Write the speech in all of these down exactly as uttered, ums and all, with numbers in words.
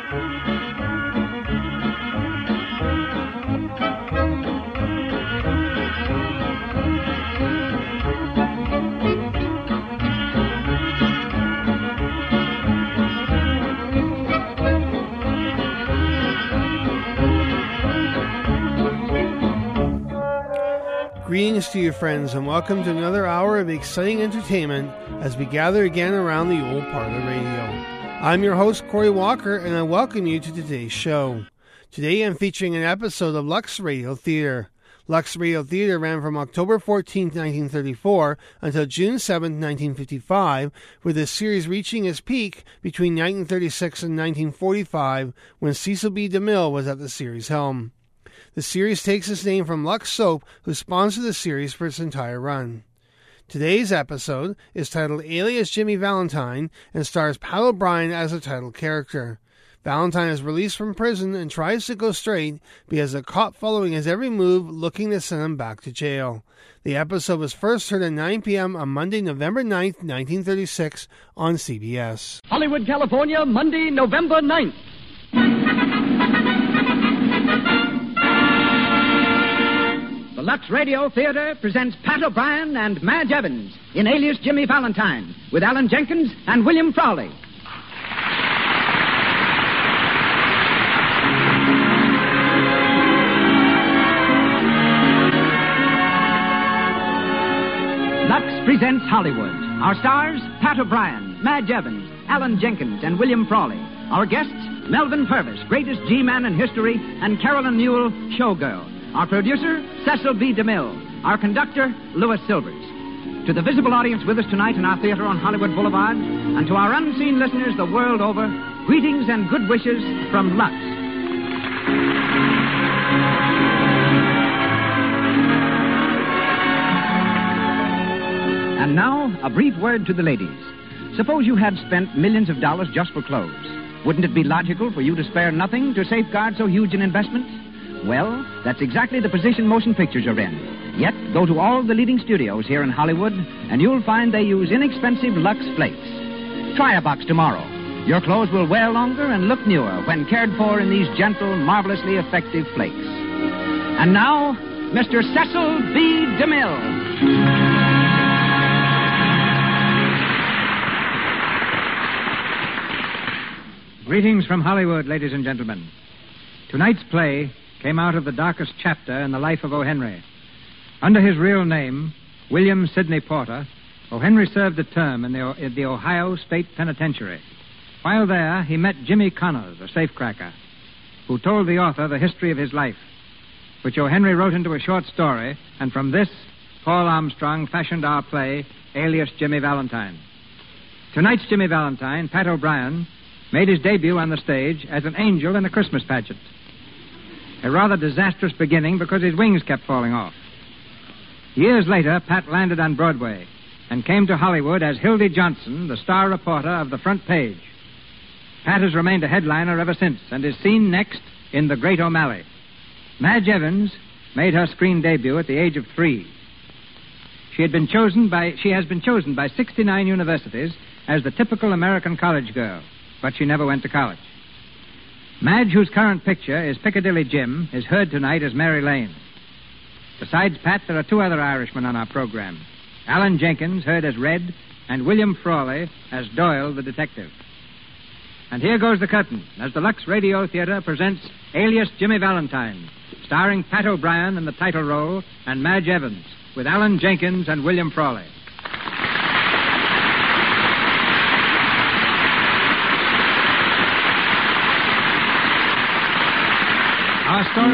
Greetings to you, friends, and welcome to another hour of exciting entertainment as we gather again around the old parlor radio. I'm your host, Corey Walker, and I welcome you to today's show. Today I'm featuring an episode of Lux Radio Theater. Lux Radio Theater ran from October fourteenth, nineteen thirty-four until June seventh, nineteen fifty-five, with the series reaching its peak between nineteen thirty-six and nineteen forty-five when Cecil B. DeMille was at the series helm. The series takes its name from Lux Soap, who sponsored the series for its entire run. Today's episode is titled Alias Jimmy Valentine and stars Pat O'Brien as the title character. Valentine is released from prison and tries to go straight, but he has a cop following his every move, looking to send him back to jail. The episode was first heard at nine p.m. on Monday, November ninth, nineteen thirty-six on C B S. Hollywood, California, Monday, November ninth. The Lux Radio Theater presents Pat O'Brien and Madge Evans in Alias Jimmy Valentine with Alan Jenkins and William Frawley. Lux presents Hollywood. Our stars, Pat O'Brien, Madge Evans, Alan Jenkins, and William Frawley. Our guests, Melvin Purvis, greatest G-man in history, and Carolyn Newell, showgirl. Our producer, Cecil B. DeMille. Our conductor, Louis Silvers. To the visible audience with us tonight in our theater on Hollywood Boulevard, and to our unseen listeners the world over, greetings and good wishes from Lux. And now, a brief word to the ladies. Suppose you had spent millions of dollars just for clothes. Wouldn't it be logical for you to spare nothing to safeguard so huge an investment? Well, that's exactly the position motion pictures are in. Yet, go to all the leading studios here in Hollywood, and you'll find they use inexpensive Lux Flakes. Try a box tomorrow. Your clothes will wear longer and look newer when cared for in these gentle, marvelously effective flakes. And now, Mister Cecil B. DeMille. Greetings from Hollywood, ladies and gentlemen. Tonight's play came out of the darkest chapter in the life of O. Henry. Under his real name, William Sidney Porter, O. Henry served a term in the, in the Ohio State Penitentiary. While there, he met Jimmy Connors, a safecracker, who told the author the history of his life, which O. Henry wrote into a short story, and from this, Paul Armstrong fashioned our play, Alias Jimmy Valentine. Tonight's Jimmy Valentine, Pat O'Brien, made his debut on the stage as an angel in a Christmas pageant. A rather disastrous beginning because his wings kept falling off. Years later, Pat landed on Broadway and came to Hollywood as Hildy Johnson, the star reporter of the front page. Pat has remained a headliner ever since and is seen next in The Great O'Malley. Madge Evans made her screen debut at the age of three. She had been chosen by she has been chosen by sixty-nine universities as the typical American college girl, but she never went to college. Madge, whose current picture is Piccadilly Jim, is heard tonight as Mary Lane. Besides Pat, there are two other Irishmen on our program. Alan Jenkins, heard as Red, and William Frawley as Doyle the detective. And here goes the curtain as the Lux Radio Theater presents Alias Jimmy Valentine, starring Pat O'Brien in the title role and Madge Evans, with Alan Jenkins and William Frawley. Our story...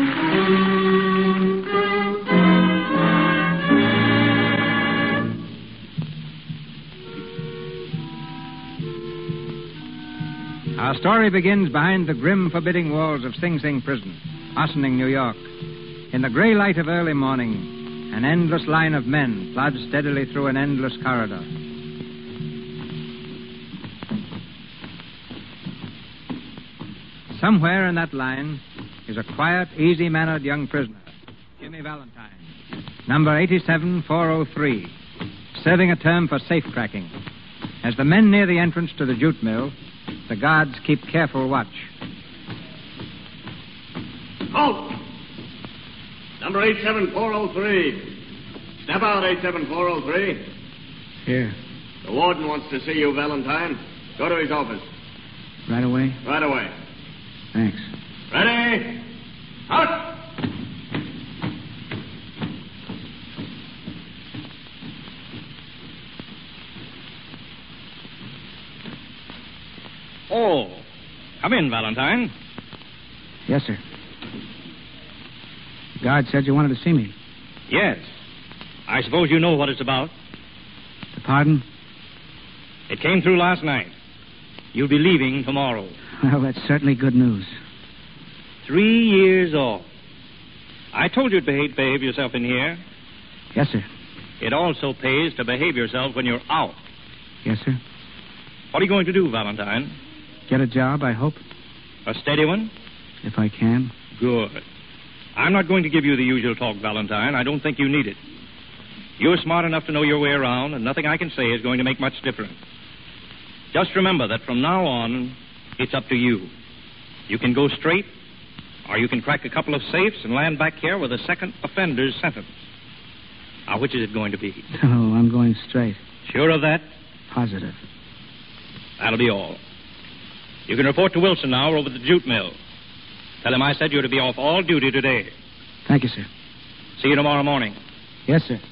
Our story begins behind the grim, forbidding walls of Sing Sing Prison, Ossining, New York. In the gray light of early morning, an endless line of men plods steadily through an endless corridor. Somewhere in that line is a quiet, easy-mannered young prisoner, Jimmy Valentine, number eighty-seven four oh three, serving a term for safecracking. As the men near the entrance to the jute mill, The guards keep careful watch. Halt! Number eight seven four oh three. Step out, eight seven four oh three. Here. The warden wants to see you, Valentine. Go to his office. Right away? Right away. Thanks. Ready? Out! Oh, come in, Valentine. Yes, sir. The guard said you wanted to see me. Yes. I suppose you know what it's about. The pardon? It came through last night. You'll be leaving tomorrow. Well, that's certainly good news. Three years off. I told you to behave, behave yourself in here. Yes, sir. It also pays to behave yourself when you're out. Yes, sir. What are you going to do, Valentine? Get a job, I hope. A steady one? If I can. Good. I'm not going to give you the usual talk, Valentine. I don't think you need it. You're smart enough to know your way around, and nothing I can say is going to make much difference. Just remember that from now on, it's up to you. You can go straight, or you can crack a couple of safes and land back here with a second offender's sentence. Now, which is it going to be? Oh, I'm going straight. Sure of that? Positive. That'll be all. You can report to Wilson now over at the jute mill. Tell him I said you're to be off all duty today. Thank you, sir. See you tomorrow morning. Yes, sir.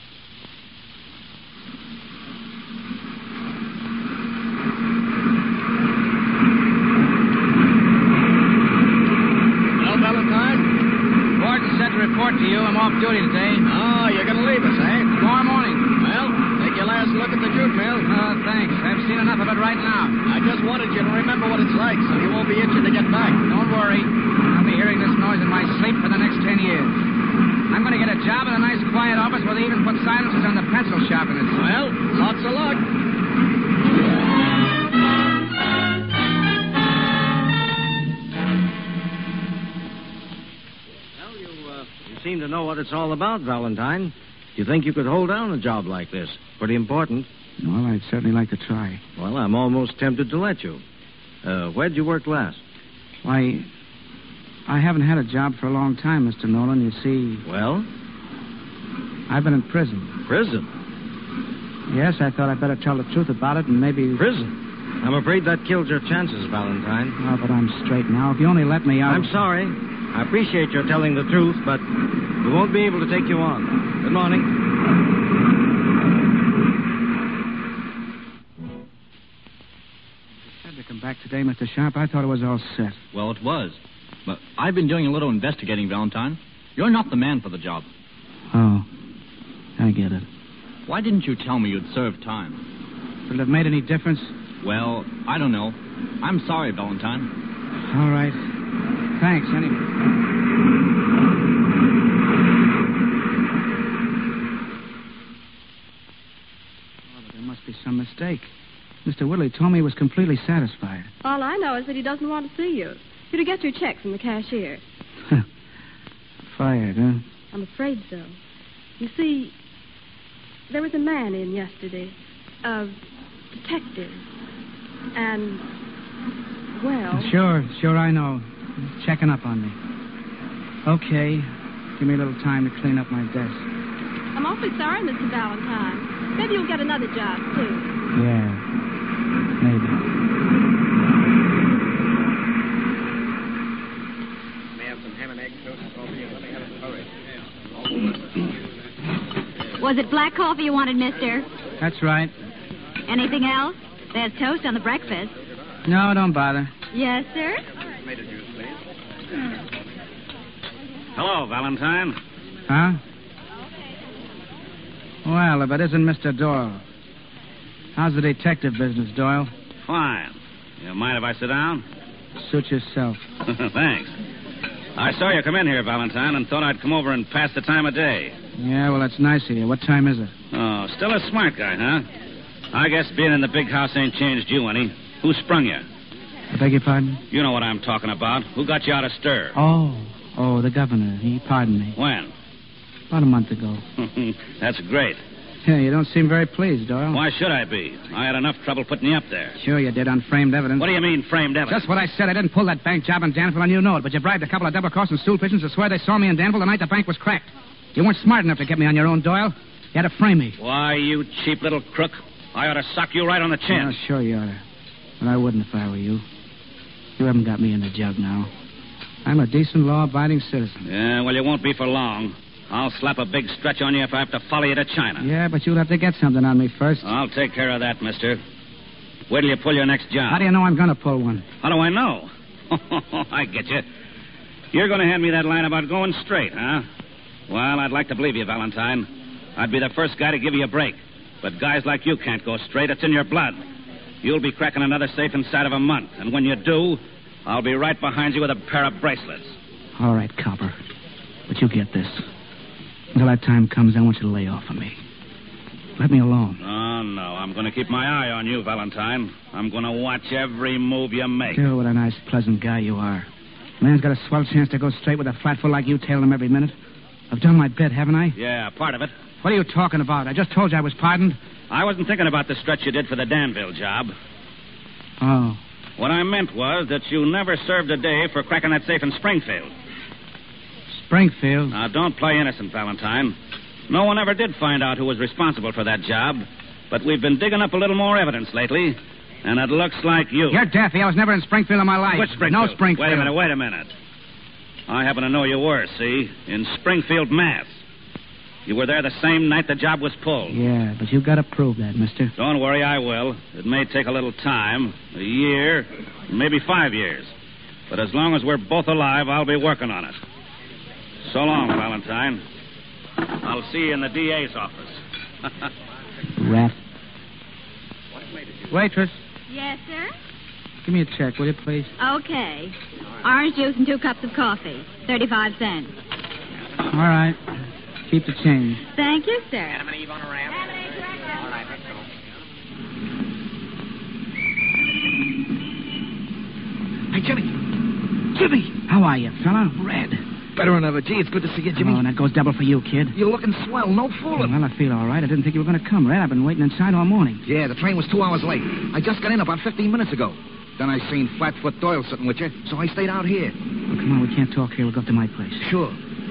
Well, Valentine? Warden said to report to you. I'm off duty today. Oh, you're going to leave us, eh? Tomorrow morning. Well, take your last look at the jute mill. Oh, thanks. I've seen enough of it right now. I just wanted you to remember what it's like so you won't be itching to get back. Don't worry. I'll be hearing this noise in my sleep for the next ten years. I'm going to get a job in a nice, quiet office where they even put silencers on the pencil sharpeners. Well, lots of luck. Well, you, uh, you seem to know what it's all about, Valentine. You think you could hold down a job like this? Pretty important. Well, I'd certainly like to try. Well, I'm almost tempted to let you. Uh, where'd you work last? Why, I haven't had a job for a long time, Mister Nolan. You see, Well, I've been in prison. prison. Yes, I thought I'd better tell the truth about it and maybe... Prison? I'm afraid that killed your chances, Valentine. Oh, but I'm straight now. If you only let me out... I'm sorry. I appreciate your telling the truth, but we won't be able to take you on. Good morning. To come back today, Mister Sharp. I thought it was all set. Well, it was. But I've been doing a little investigating, Valentine. You're not the man for the job. Oh, I get it. Why didn't you tell me you'd served time? Would it have made any difference? Well, I don't know. I'm sorry, Valentine. All right. Thanks, anyway. Oh, but there must be some mistake. Mister Whitley told me he was completely satisfied. All I know is that he doesn't want to see you. You're to get your check from the cashier. Fired, huh? I'm afraid so. You see, there was a man in yesterday, a detective, and, well... Sure, sure, I know. He's checking up on me. Okay, give me a little time to clean up my desk. I'm awfully sorry, Mister Valentine. Maybe you'll get another job, too. Yeah. Maybe. May I have some ham and egg toast and coffee? Let me have it hurry. Was it black coffee you wanted, mister? That's right. Anything else? There's toast on the breakfast. No, don't bother. Yes, sir? Tomato juice, please. Hello, Valentine. Huh? Well, if it isn't Mister Doyle. How's the detective business, Doyle? Fine. You mind if I sit down? Suit yourself. Thanks. I saw you come in here, Valentine, and thought I'd come over and pass the time of day. Yeah, well, that's nice of you. What time is it? Oh, still a smart guy, huh? I guess being in the big house ain't changed you any. Who sprung you? I beg your pardon? You know what I'm talking about. Who got you out of stir? Oh, oh, the governor. He pardoned me. When? About a month ago. That's great. Yeah, you don't seem very pleased, Doyle. Why should I be? I had enough trouble putting you up there. Sure you did on framed evidence. What do you mean, framed evidence? Just what I said. I didn't pull that bank job in Danville, and you know it. But you bribed a couple of double-crossing stool pigeons to swear they saw me in Danville the night the bank was cracked. You weren't smart enough to get me on your own, Doyle. You had to frame me. Why, you cheap little crook. I ought to sock you right on the chin. Oh, sure you ought to. But I wouldn't if I were you. You haven't got me in the jug now. I'm a decent, law-abiding citizen. Yeah, well, you won't be for long. I'll slap a big stretch on you if I have to follow you to China. Yeah, but you'll have to get something on me first. I'll take care of that, mister. Wait till you pull your next job. How do you know I'm going to pull one? How do I know? I get you. You're going to hand me that line about going straight, huh? Well, I'd like to believe you, Valentine. I'd be the first guy to give you a break. But guys like you can't go straight. It's in your blood. You'll be cracking another safe inside of a month. And when you do, I'll be right behind you with a pair of bracelets. All right, copper. But you get this. Until that time comes, I want you to lay off of me. Let me alone. Oh, no. I'm going to keep my eye on you, Valentine. I'm going to watch every move you make. Oh, what a nice, pleasant guy you are. A man's got a swell chance to go straight with a flatfoot like you tailing him every minute. I've done my bit, haven't I? Yeah, part of it. What are you talking about? I just told you I was pardoned. I wasn't thinking about the stretch you did for the Danville job. Oh. What I meant was that you never served a day for cracking that safe in Springfield. Springfield? Now, don't play innocent, Valentine. No one ever did find out who was responsible for that job, but we've been digging up a little more evidence lately, and it looks like you. You're daffy. I was never in Springfield in my life. Which Springfield? No Springfield. Wait a minute, wait a minute. I happen to know you were, see? In Springfield, Mass. You were there the same night the job was pulled. Yeah, but you've got to prove that, mister. Don't worry, I will. It may take a little time, a year, maybe five years. But as long as we're both alive, I'll be working on it. So long, Valentine. I'll see you in the D A's office. Rat. Waitress, Yes, sir? give me a check, will you, please? Okay. Orange juice and two cups of coffee. thirty-five cents. All right. Keep the change. Thank you, sir. Adam and Eve on a ramp. All right, let's go. Hey, Jimmy. Jimmy! How are you, fella? Red. Better than ever. Gee, it's good to see you, Jimmy. Oh, and that goes double for you, kid. You're looking swell. No fooling. Well, I feel all right. I didn't think you were going to come, Red. I've been waiting inside all morning. Yeah, the train was two hours late. I just got in about fifteen minutes ago. Then I seen Flatfoot Doyle sitting with you, so I stayed out here. Oh, come on, we can't talk here. We'll go up to my place. Sure.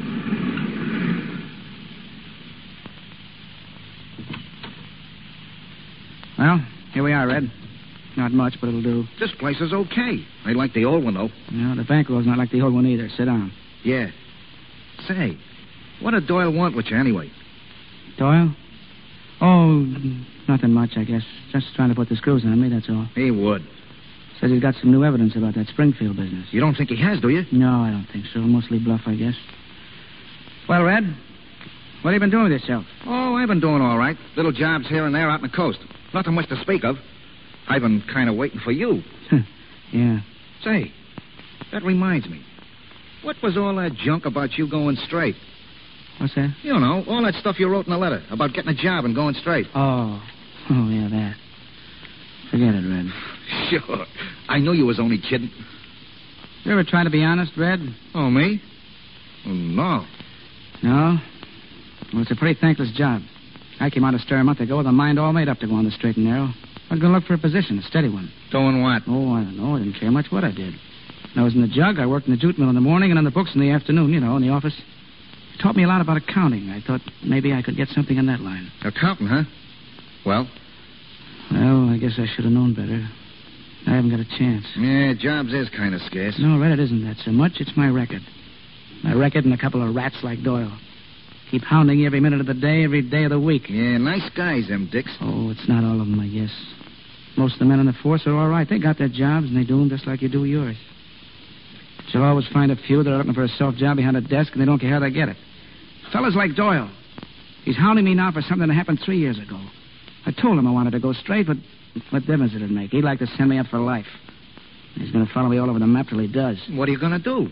Well, here we are, Red. Not much, but it'll do. This place is okay. I like the old one, though. No, the bankrol's not like the old one either. Sit down. Yeah. Say, what did Doyle want with you anyway? Doyle? Oh, nothing much, I guess. Just trying to put the screws on me, that's all. He would. Says he's got some new evidence about that Springfield business. You don't think he has, do you? No, I don't think so. Mostly bluff, I guess. Well, Red, what have you been doing with yourself? Oh, I've been doing all right. Little jobs here and there out on the coast. Nothing much to speak of. I've been kind of waiting for you. Yeah. Say, that reminds me. What was all that junk about you going straight? What's that? You know, all that stuff you wrote in the letter about getting a job and going straight. Oh. Oh, yeah, that. Forget it, Red. Sure. I knew you was only kidding. You ever try to be honest, Red? Oh, me? Oh, no. No? Well, it's a pretty thankless job. I came out of stir a month ago with a mind all made up to go on the straight and narrow. I was going to look for a position, a steady one. Doing what? Oh, I don't know. I didn't care much what I did. When I was in the jug, I worked in the jute mill in the morning and on the books in the afternoon, you know, in the office. It taught me a lot about accounting. I thought maybe I could get something in that line. Accounting, huh? Well? Well, I guess I should have known better. I haven't got a chance. Yeah, jobs is kind of scarce. No, Red, it isn't that so much. It's my record. My record and a couple of rats like Doyle. Keep hounding you every minute of the day, every day of the week. Yeah, nice guys, them dicks. Oh, it's not all of them, I guess. Most of the men in the force are all right. They got their jobs, and they do them just like you do yours. But you'll always find a few that are looking for a soft job behind a desk, and they don't care how they get it. Fellas like Doyle. He's hounding me now for something that happened three years ago. I told him I wanted to go straight, but what difference did it make? He'd like to send me up for life. He's going to follow me all over the map till he does. What are you going to do?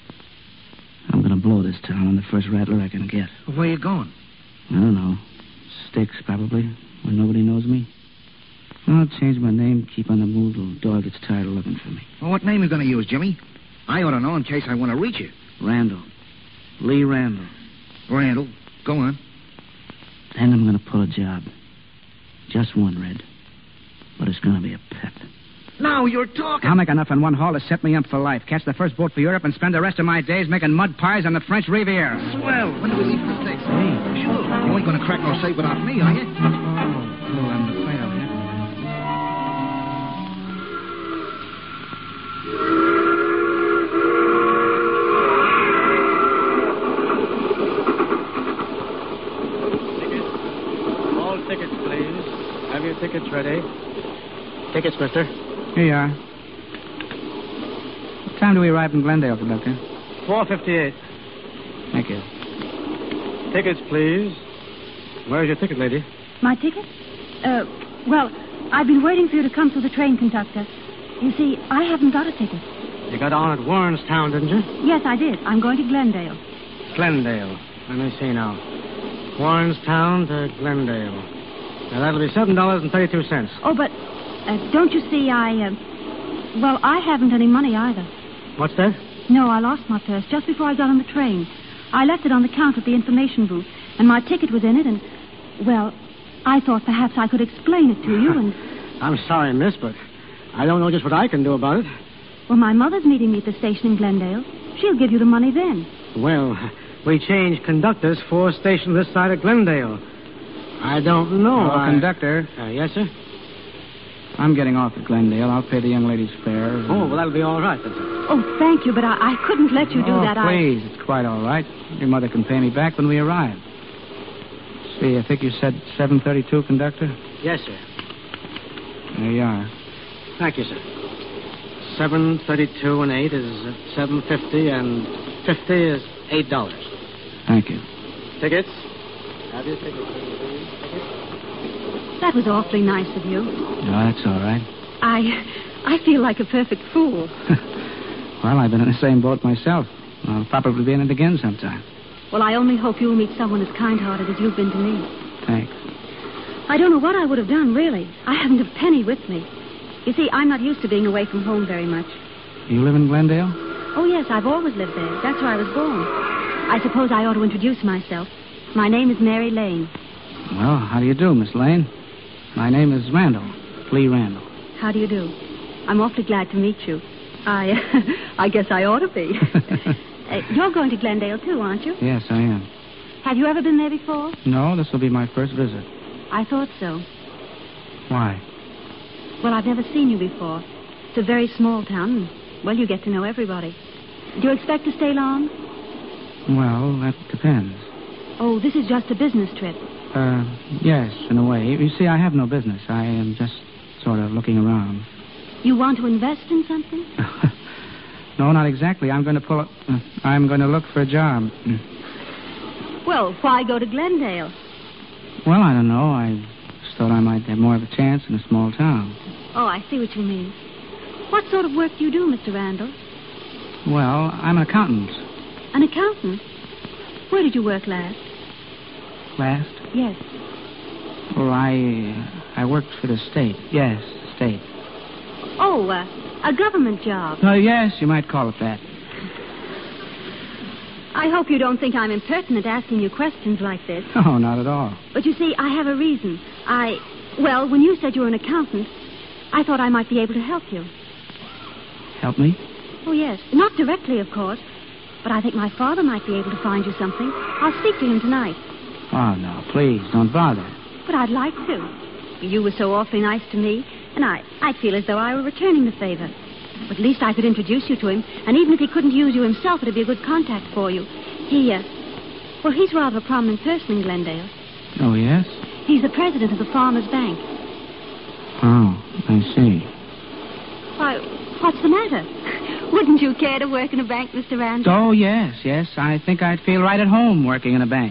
I'm going to blow this town on the first rattler I can get. Where are you going? I don't know. Sticks, probably, where nobody knows me. I'll change my name, keep on the move till Doyle gets tired of looking for me. Well, what name are you going to use, Jimmy? I ought to know in case I want to reach you. Randall. Lee Randall. Randall. Go on. And I'm going to pull a job. Just one, Red. But it's going to be a pet. Now you're talking. I'll make enough in one haul to set me up for life. Catch the first boat for Europe and spend the rest of my days making mud pies on the French Riviera. Swell. When do we leave for the States? Hey. Sure. You ain't going to crack no safe without me, are you? Oh, oh, I'm afraid I'll have to. All tickets, please. Have your tickets ready. Tickets, mister. Here you are. What time do we arrive in Glendale, conductor? four fifty-eight. Thank you. Tickets, please. Where's your ticket, lady? My ticket? Uh, well, I've been waiting for you to come through the train, conductor. You see, I haven't got a ticket. You got on at Warrenstown, didn't you? Yes, I did. I'm going to Glendale. Glendale. Let me see now. Warrenstown to Glendale. Now, that'll be seven dollars and thirty-two cents. Oh, but uh, don't you see, I, uh, well, I haven't any money either. What's that? No, I lost my purse just before I got on the train. I left it on the counter at the information booth, and my ticket was in it, and, well, I thought perhaps I could explain it to you, and... I'm sorry, miss, but I don't know just what I can do about it. Well, my mother's meeting me at the station in Glendale. She'll give you the money then. Well, we changed conductors four stations this side of Glendale. I don't know. Oh, I... conductor. Uh, yes, sir? I'm getting off at Glendale. I'll pay the young lady's fare. Oh, well, that'll be all right, then, sir. Oh, thank you, but I, I couldn't let you do oh, that. please. I... It's quite all right. Your mother can pay me back when we arrive. See, I think you said seven thirty-two, conductor? Yes, sir. There you are. Thank you, sir. seven thirty-two and eight is seven fifty, and fifty is eight dollars. Thank you. Tickets? Have your tickets, please. Tickets? That was awfully nice of you. No, that's all right. I I feel like a perfect fool. Well, I've been in the same boat myself. I'll probably be in it again sometime. Well, I only hope you'll meet someone as kind-hearted as you've been to me. Thanks. I don't know what I would have done, really. I haven't a penny with me. You see, I'm not used to being away from home very much. You live in Glendale? Oh, yes, I've always lived there. That's where I was born. I suppose I ought to introduce myself. My name is Mary Lane. Well, how do you do, Miss Lane? My name is Randall, Lee Randall. How do you do? I'm awfully glad to meet you. I I guess I ought to be. uh, you're going to Glendale, too, aren't you? Yes, I am. Have you ever been there before? No, this will be my first visit. I thought so. Why? Well, I've never seen you before. It's a very small town, and, well, you get to know everybody. Do you expect to stay long? Well, that depends. Oh, this is just a business trip. Uh, yes, in a way. You see, I have no business. I am just sort of looking around. You want to invest in something? No, not exactly. I'm going to pull up... Uh, I'm going to look for a job. Well, why go to Glendale? Well, I don't know. I just thought I might have more of a chance in a small town. Oh, I see what you mean. What sort of work do you do, Mister Randall? Well, I'm an accountant. An accountant? Where did you work last? Last? Yes. Oh, I... I worked for the state. Yes, the state. Oh, uh, a government job. Oh, yes, you might call it that. I hope you don't think I'm impertinent asking you questions like this. Oh, not at all. But you see, I have a reason. I... Well, when you said you were an accountant, I thought I might be able to help you. Help me? Oh, yes. Not directly, of course. But I think my father might be able to find you something. I'll speak to him tonight. Oh, no, please, don't bother. But I'd like to. You were so awfully nice to me, and I, I'd feel as though I were returning the favor. But at least I could introduce you to him, and even if he couldn't use you himself, it'd be a good contact for you. He, uh, well, he's rather a prominent person in Glendale. Oh, yes? He's the president of the Farmers Bank. Oh, I see. Why, what's the matter? Wouldn't you care to work in a bank, Mister Randall? Oh, yes, yes. I think I'd feel right at home working in a bank.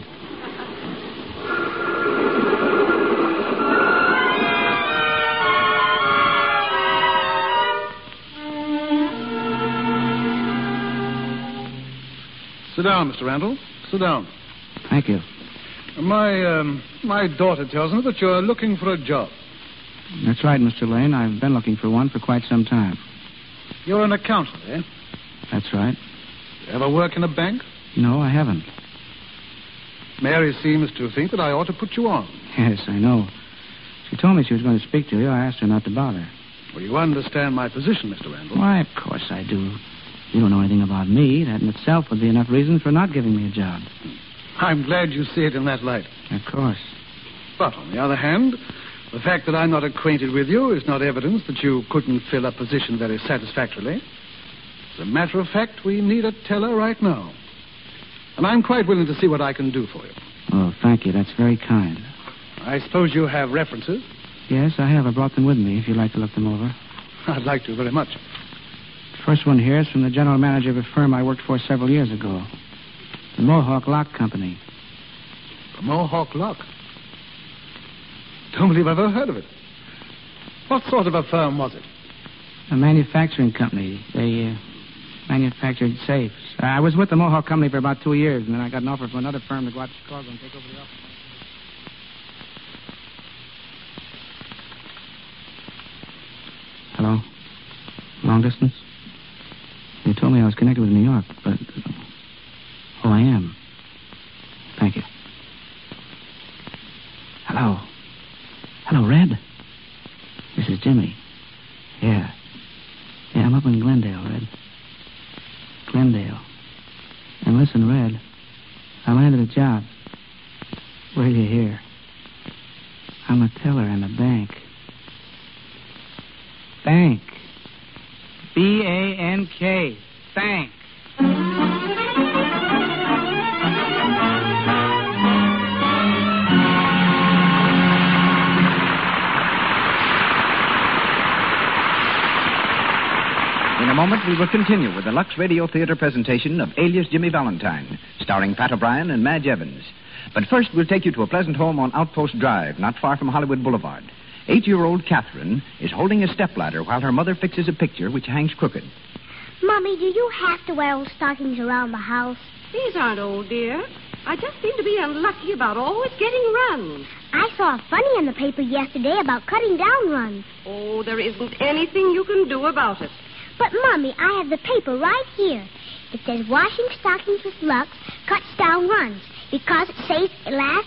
Sit down, Mister Randall. Sit down. Thank you. My, um, my daughter tells me that you're looking for a job. That's right, Mister Lane. I've been looking for one for quite some time. You're an accountant, eh? That's right. You ever work in a bank? No, I haven't. Mary seems to think that I ought to put you on. Yes, I know. She told me she was going to speak to you. I asked her not to bother. Well, you understand my position, Mister Randall. Why, of course I do. You don't know anything about me. That in itself would be enough reason for not giving me a job. I'm glad you see it in that light. Of course. But on the other hand, the fact that I'm not acquainted with you is not evidence that you couldn't fill a position very satisfactorily. As a matter of fact, we need a teller right now. And I'm quite willing to see what I can do for you. Oh, thank you. That's very kind. I suppose you have references? Yes, I have. I brought them with me, if you'd like to look them over. I'd like to very much. The first one here is from the general manager of a firm I worked for several years ago. The Mohawk Lock Company. The Mohawk Lock? Don't believe I've ever heard of it. What sort of a firm was it? A manufacturing company. They uh, manufactured safes. I was with the Mohawk Company for about two years, and then I got an offer from another firm to go out to Chicago and take over the office. Hello? Long distance? You told me I was connected with New York, but... Oh, I am. Thank you. Hello? Hello, Red? This is Jimmy. Yeah. Yeah, I'm up in Glendale, Red. Glendale. And listen, Red, I landed a job. Wait till you hear. I'm a teller in a bank. Bank. B A N K. Bank. In a moment, we will continue with the Lux Radio Theater presentation of Alias Jimmy Valentine, starring Pat O'Brien and Madge Evans. But first, we'll take you to a pleasant home on Outpost Drive, not far from Hollywood Boulevard. Eight-year-old Catherine is holding a stepladder while her mother fixes a picture which hangs crooked. Mommy, do you have to wear old stockings around the house? These aren't old, dear. I just seem to be unlucky about always getting runs. I saw a funny in the paper yesterday about cutting down runs. Oh, there isn't anything you can do about it. But, Mommy, I have the paper right here. It says washing stockings with Lux cuts down runs because it saves elast...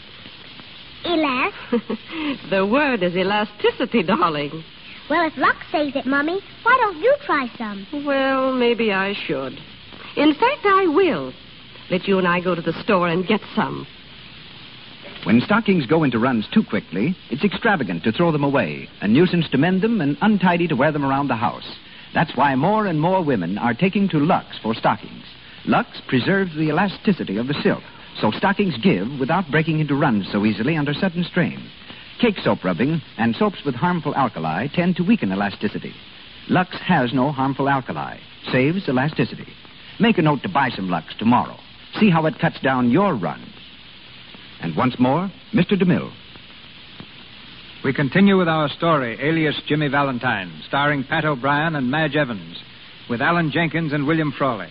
Elast... The word is elasticity, darling. Well, if Lux saves it, Mommy, why don't you try some? Well, maybe I should. In fact, I will. Let you and I go to the store and get some. When stockings go into runs too quickly, it's extravagant to throw them away, a nuisance to mend them, and untidy to wear them around the house. That's why more and more women are taking to Lux for stockings. Lux preserves the elasticity of the silk, so stockings give without breaking into runs so easily under sudden strain. Cake soap rubbing and soaps with harmful alkali tend to weaken elasticity. Lux has no harmful alkali, saves elasticity. Make a note to buy some Lux tomorrow. See how it cuts down your runs. And once more, Mister DeMille. We continue with our story, Alias Jimmy Valentine, starring Pat O'Brien and Madge Evans, with Alan Jenkins and William Frawley.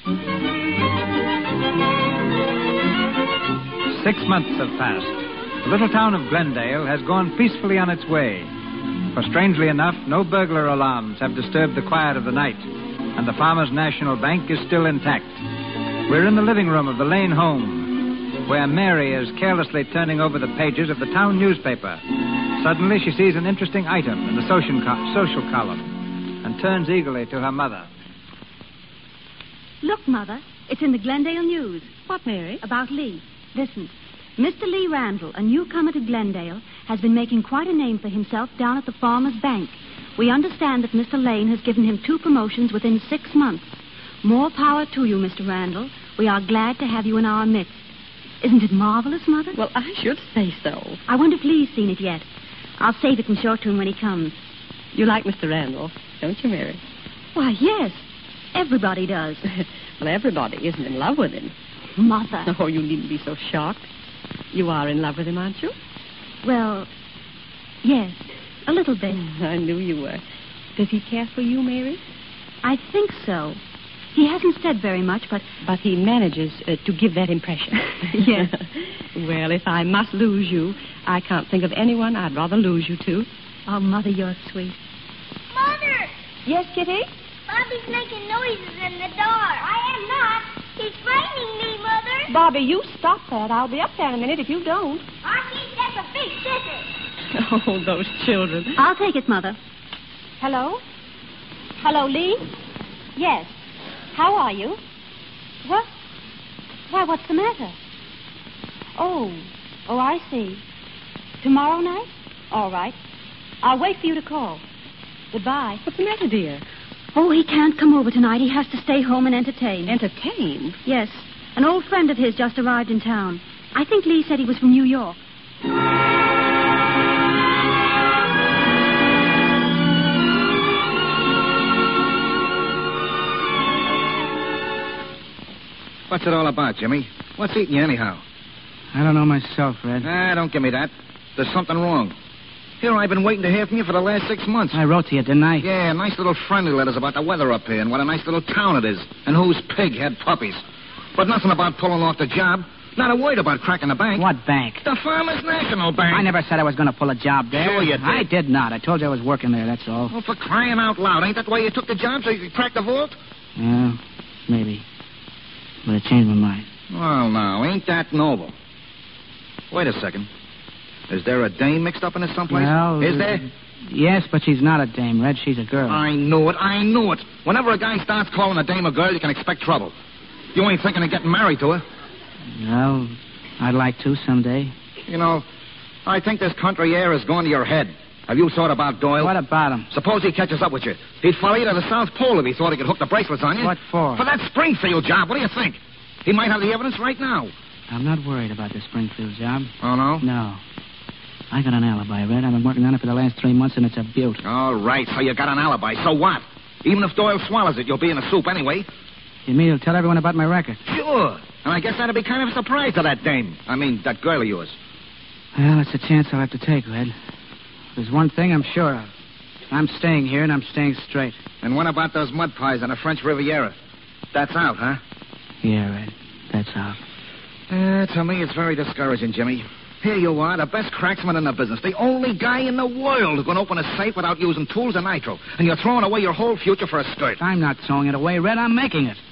Six months have passed. The little town of Glendale has gone peacefully on its way. For strangely enough, no burglar alarms have disturbed the quiet of the night, and the Farmers National Bank is still intact. We're in the living room of the Lane home, where Mary is carelessly turning over the pages of the town newspaper. Suddenly, she sees an interesting item in the social, co- social column and turns eagerly to her mother. Look, Mother, it's in the Glendale News. What, Mary? About Lee. Listen. Mister Lee Randall, a newcomer to Glendale, has been making quite a name for himself down at the Farmers Bank. We understand that Mister Lane has given him two promotions within six months. More power to you, Mister Randall. We are glad to have you in our midst. Isn't it marvelous, Mother? Well, I should say so. I wonder if Lee's seen it yet. I'll save it and show it to him when he comes. You like Mister Randall, don't you, Mary? Why, yes. Everybody does. Well, everybody isn't in love with him. Mother. Oh, you needn't be so shocked. You are in love with him, aren't you? Well, yes, a little bit. I knew you were. Does he care for you, Mary? I think so. He hasn't said very much, but... But he manages uh, to give that impression. Yes. Well, if I must lose you, I can't think of anyone I'd rather lose you to. Oh, Mother, you're sweet. Mother! Yes, Kitty? Bobby's making noises in the door. I am not. He's frightening me, Mother. Bobby, you stop that. I'll be up there in a minute if you don't. Archie, that's a big scissors. Oh, those children. I'll take it, Mother. Hello? Hello, Lee? Yes. How are you? What? Why, what's the matter? Oh, oh, I see. Tomorrow night? All right. I'll wait for you to call. Goodbye. What's the matter, dear? Oh, he can't come over tonight. He has to stay home and entertain. Entertain? Yes. An old friend of his just arrived in town. I think Lee said he was from New York. What's it all about, Jimmy? What's eating you anyhow? I don't know myself, Red. Ah, don't give me that. There's something wrong. Here, I've been waiting to hear from you for the last six months. I wrote to you, didn't I? Yeah, nice little friendly letters about the weather up here and what a nice little town it is and whose pig had puppies. But nothing about pulling off the job. Not a word about cracking the bank. What bank? The Farmers National Bank. I never said I was going to pull a job there. Sure you did. I did not. I told you I was working there, that's all. Well, for crying out loud, ain't that why you took the job, so you could crack the vault? Yeah, maybe. But I changed my mind. Well, now, ain't that noble? Wait a second. Is there a dame mixed up in this someplace? Well, is there? Yes, but she's not a dame, Red. She's a girl. I knew it. I knew it. Whenever a guy starts calling a dame a girl, you can expect trouble. You ain't thinking of getting married to her. Well, I'd like to someday. You know, I think this country air is going to your head. Have you thought about Doyle? What about him? Suppose he catches up with you. He'd follow you to the South Pole if he thought he could hook the bracelets on you. What for? For that Springfield job. What do you think? He might have the evidence right now. I'm not worried about the Springfield job. Oh, no? No. I got an alibi, Red. I've been working on it for the last three months, and it's a beaut. All right, so you got an alibi. So what? Even if Doyle swallows it, you'll be in the soup anyway. You mean you'll tell everyone about my record? Sure. And I guess that'd be kind of a surprise to that dame. I mean, that girl of yours. Well, it's a chance I'll have to take, Red. There's one thing I'm sure of. I'm staying here, and I'm staying straight. And what about those mud pies on the French Riviera? That's out, huh? Yeah, Red. That's out. Uh, to me, it's very discouraging, Jimmy. Here you are, the best cracksman in the business, the only guy in the world who can open a safe without using tools and nitro, and you're throwing away your whole future for a skirt. I'm not throwing it away, Red. I'm making it.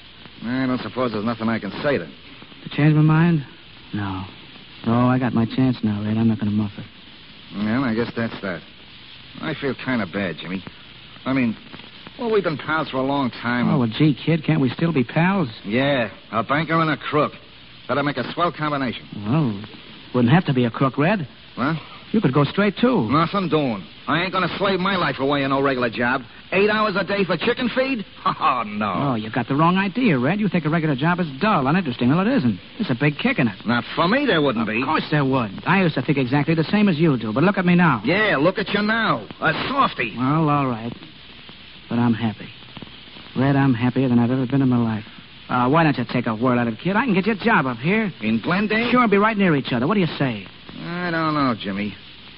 I don't suppose there's nothing I can say then. To change my mind? No. Oh, I got my chance now, Red. I'm not going to muff it. Well, I guess that's that. I feel kind of bad, Jimmy. I mean, well, we've been pals for a long time. Oh, well, gee, kid, can't we still be pals? Yeah, a banker and a crook. That'll make a swell combination. Well, wouldn't have to be a crook, Red. What? You could go straight, too. Nothing doing. I ain't going to slave my life away in no regular job. Eight hours a day for chicken feed? Oh, no. Oh, you got the wrong idea, Red. You think a regular job is dull, uninteresting. Well, it isn't. There's a big kick in it. Not for me, there wouldn't be. Of course there would. I used to think exactly the same as you do, but look at me now. Yeah, look at you now. A softy. Well, all right. But I'm happy. Red, I'm happier than I've ever been in my life. Uh, why don't you take a whirl at it, kid? I can get you a job up here. In Glendale? Sure, be right near each other. What do you say? I don't know, Jimmy.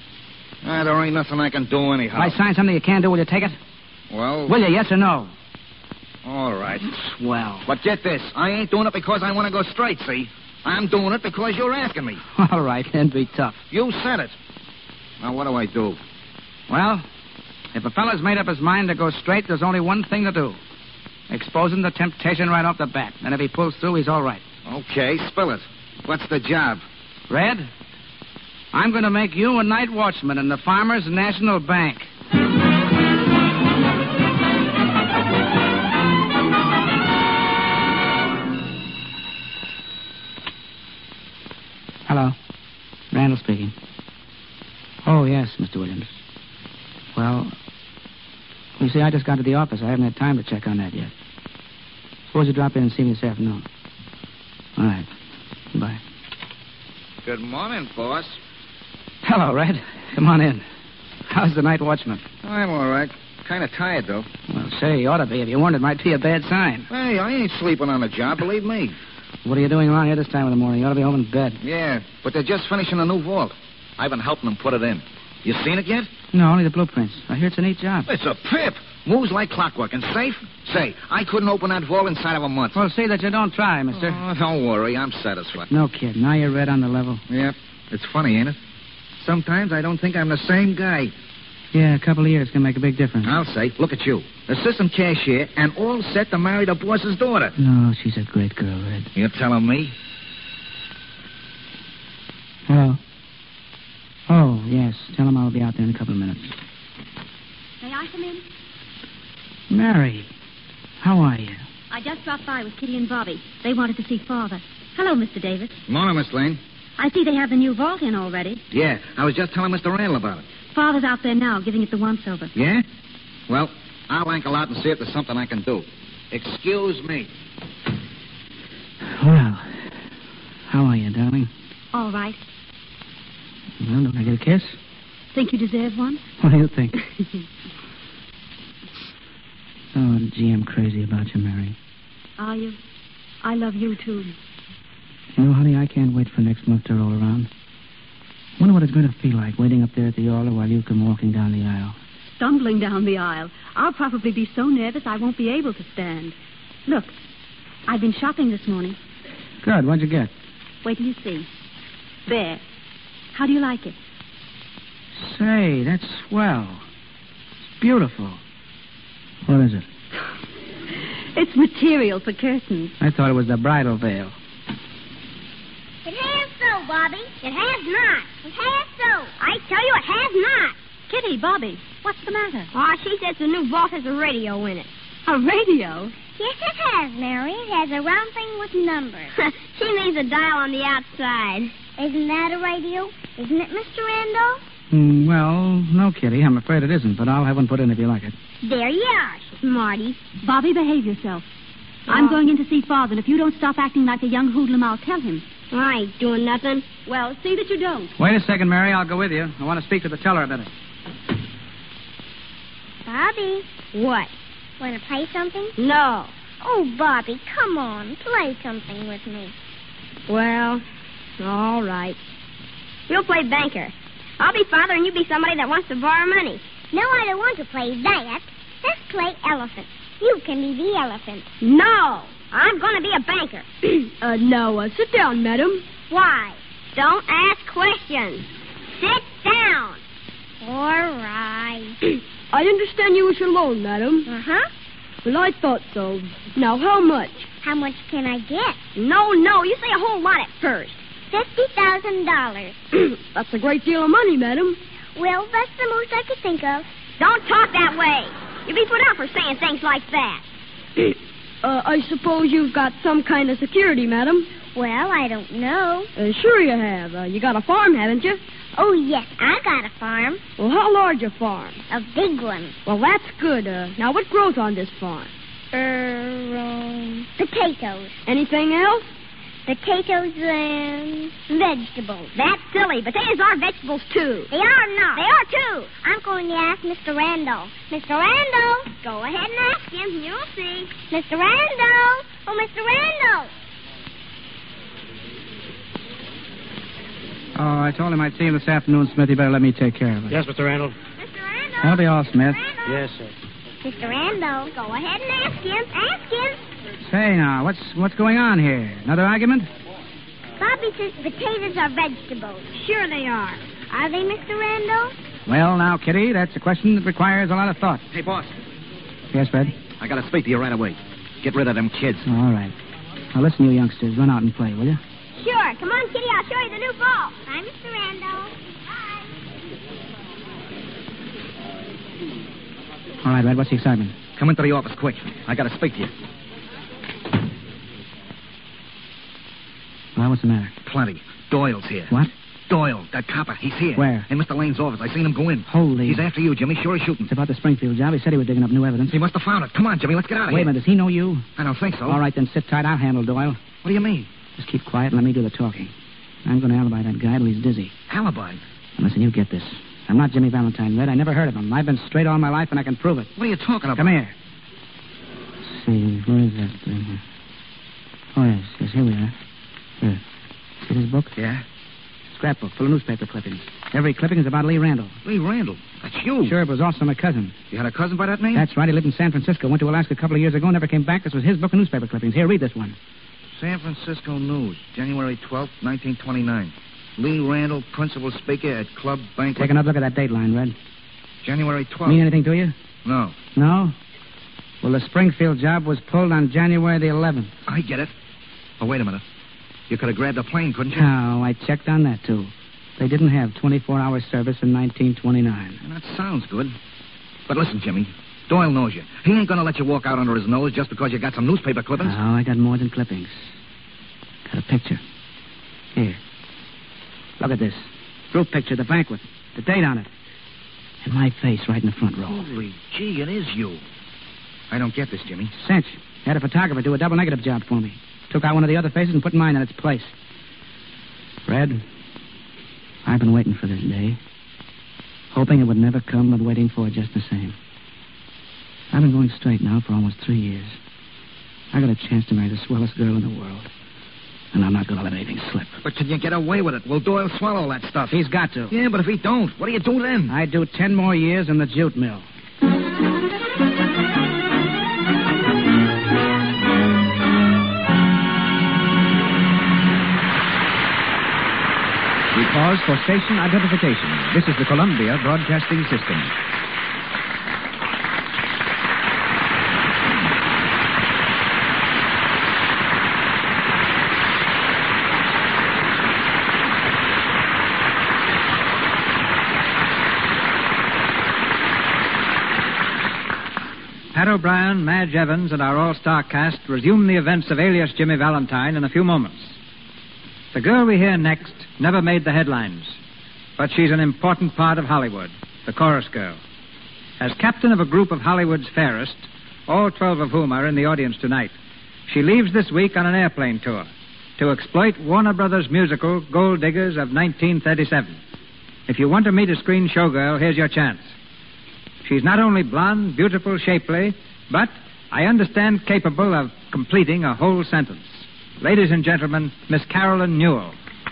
Uh, there ain't nothing I can do anyhow. If I sign something you can do, will you take it? Well... Will you, yes or no? All right. Swell. But get this. I ain't doing it because I want to go straight, see? I'm doing it because you're asking me. All right, then be tough. You said it. Now, what do I do? Well, if a fella's made up his mind to go straight, there's only one thing to do. Expose him to temptation right off the bat. And if he pulls through, he's all right. Okay, spill it. What's the job? Red, I'm going to make you a night watchman in the Farmers National Bank. Hello. Randall speaking. Oh, yes, Mister Williams. Well, you see, I just got to the office. I haven't had time to check on that yet. Suppose you drop in and see me this afternoon. All right. Bye. Good morning, boss. Hello, Red. Come on in. How's the night watchman? I'm all right. Kind of tired, though. Well, say, you ought to be. If you weren't, it might be a bad sign. Hey, I ain't sleeping on the job, believe me. What are you doing around here this time of the morning? You ought to be home in bed. Yeah, but they're just finishing a new vault. I've been helping them put it in. You seen it yet? No, only the blueprints. I hear it's a neat job. It's a pip. Moves like clockwork and safe. Say, I couldn't open that vault inside of a month. Well, see that you don't try, mister. Oh, don't worry. I'm satisfied. No kid. Now you're Red on the level. Yep. It's funny, ain't it? Sometimes I don't think I'm the same guy. Yeah, a couple of years can make a big difference. I'll say. Look at you. Assistant cashier and all set to marry the boss's daughter. No, she's a great girl, Red. You're telling me? Hello? Oh, yes. Tell him I'll be out there in a couple of minutes. May I come in? Mary, how are you? I just dropped by with Kitty and Bobby. They wanted to see Father. Hello, Mister Davis. Morning, Miss Lane. I see they have the new vault in already. Yeah, I was just telling Mister Randall about it. Father's out there now, giving it the once-over. Yeah? Well, I'll ankle out and see if there's something I can do. Excuse me. Well, how are you, darling? All right. Well, don't I get a kiss? Think you deserve one? What do you think? Oh, gee, I'm crazy about you, Mary. Are you? I love you, too. You know, honey, I can't wait for next month to roll around. Wonder what it's going to feel like waiting up there at the altar while you come walking down the aisle. Stumbling down the aisle. I'll probably be so nervous I won't be able to stand. Look, I've been shopping this morning. Good. What'd you get? Wait till you see. There. How do you like it? Say, that's swell. It's beautiful. What is it? It's material for curtains. I thought it was the bridal veil. It has so, Bobby. It has not. It has so. I tell you, it has not. Kitty, Bobby, what's the matter? Oh, she says the new vault has a radio in it. A radio? Yes, it has, Mary. It has a round thing with numbers. She means a dial on the outside. Isn't that a radio? Isn't it, Mister Randall? Mm, well, no, Kitty. I'm afraid it isn't, but I'll have one put in if you like it. There you are, Smarty. Bobby, behave yourself. Oh. I'm going in to see Father, and if you don't stop acting like a young hoodlum, I'll tell him. I ain't doing nothing. Well, see that you don't. Wait a second, Mary. I'll go with you. I want to speak to the teller a minute. Bobby. What? Want to play something? No. Oh, Bobby, come on. Play something with me. Well, all right. We'll play banker. I'll be Father and you be somebody that wants to borrow money. No, I don't want to play that. Let's play elephant. You can be the elephant. No. I'm going to be a banker. uh, no, uh, sit down, madam. Why? Don't ask questions. Sit down. All right. I understand you wish a loan, madam. Uh-huh. Well, I thought so. Now, how much? How much can I get? No, no, you say a whole lot at first. Fifty thousand dollars. That's a great deal of money, madam. Well, that's the most I could think of. Don't talk that way. You'll be put out for saying things like that. uh, I suppose you've got some kind of security, madam. Well, I don't know. Uh, sure you have. Uh, you got a farm, haven't you? Oh, yes, I got a farm. Well, how large a farm? A big one. Well, that's good. Uh, now, what grows on this farm? Er, um, potatoes. Anything else? Potatoes and vegetables. That's silly. Potatoes are vegetables, too. They are not. They are, too. I'm going to ask Mister Randall. Mister Randall. Go ahead and ask him. You'll see. Mister Randall. Oh, Mister Randall. Oh, I told him I'd see him this afternoon, Smith. You better let me take care of it. Yes, Mister Randall. Mister Randall. That'll be all, Smith. Yes, sir. Mister Randall. Go ahead and ask him. Ask him. Say, now, what's what's going on here? Another argument? Bobby says potatoes are vegetables. Sure they are. Are they, Mister Randall? Well, now, Kitty, that's a question that requires a lot of thought. Hey, boss. Yes, Fred? I got to speak to you right away. Get rid of them kids. All right. Now, listen, you youngsters. Run out and play, will you? Sure. Come on, Kitty. I'll show you the new ball. Bye, Mister Randall. Bye. All right, Red, what's the excitement? Come into the office quick. I got to speak to you. Well, what's the matter? Plenty. Doyle's here. What? Doyle, that copper. He's here. Where? In Mister Lane's office. I seen him go in. Holy. He's after you, Jimmy. Sure as shooting. It's about the Springfield job. He said he was digging up new evidence. He must have found it. Come on, Jimmy. Let's get out of Wait here. a minute. Does he know you? I don't think so. All right, then sit tight. I'll handle Doyle. What do you mean? Just keep quiet and let me do the talking. I'm going to alibi that guy till he's dizzy. Alibi? Now, listen, you get this. I'm not Jimmy Valentine, Red. I never heard of him. I've been straight all my life, and I can prove it. What are you talking about? Come here. Let's see. Where is that thing? Oh, yes. Yes, here we are. Here. See this book? Yeah? Scrapbook full of newspaper clippings. Every clipping is about Lee Randall. Lee Randall? That's you. Sure, it was also my cousin. You had a cousin by that name? That's right. He lived in San Francisco. Went to Alaska a couple of years ago, never came back. This was his book of newspaper clippings. Here, read this one. San Francisco News, January twelfth, nineteen twenty-nine. Lee Randall, principal speaker at Club Banquet. Take another look at that date line, Red. January twelfth. Mean anything to you? No. No? Well, the Springfield job was pulled on January the eleventh. I get it. Oh, wait a minute. You could have grabbed a plane, couldn't you? Oh, I checked on that, too. They didn't have twenty-four hour service in nineteen twenty-nine. And that sounds good. But listen, Jimmy, Doyle knows you. He ain't going to let you walk out under his nose just because you got some newspaper clippings. Oh, I got more than clippings. Got a picture. Here. Look at this. Group picture, the banquet. The date on it. And my face right in the front row. Holy gee, it is you. I don't get this, Jimmy. Cinch. Had a photographer do a double negative job for me. Took out one of the other faces and put mine in its place. Fred, I've been waiting for this day. Hoping it would never come, but waiting for it just the same. I've been going straight now for almost three years. I got a chance to marry the swellest girl in the world. And I'm not going to let anything slip. But can you get away with it? Will Doyle swallow all that stuff? He's got to. Yeah, but if he don't, what do you do then? I do ten more years in the jute mill. We pause for station identification. This is the Columbia Broadcasting System. Pat O'Brien, Madge Evans, and our all-star cast resume the events of Alias Jimmy Valentine in a few moments. The girl we hear next never made the headlines, but she's an important part of Hollywood, the chorus girl. As captain of a group of Hollywood's fairest, all twelve of whom are in the audience tonight, she leaves this week on an airplane tour to exploit Warner Brothers' musical Gold Diggers of nineteen thirty-seven. If you want to meet a screen showgirl, here's your chance. She's not only blonde, beautiful, shapely, but, I understand, capable of completing a whole sentence. Ladies and gentlemen, Miss Carolyn Newell.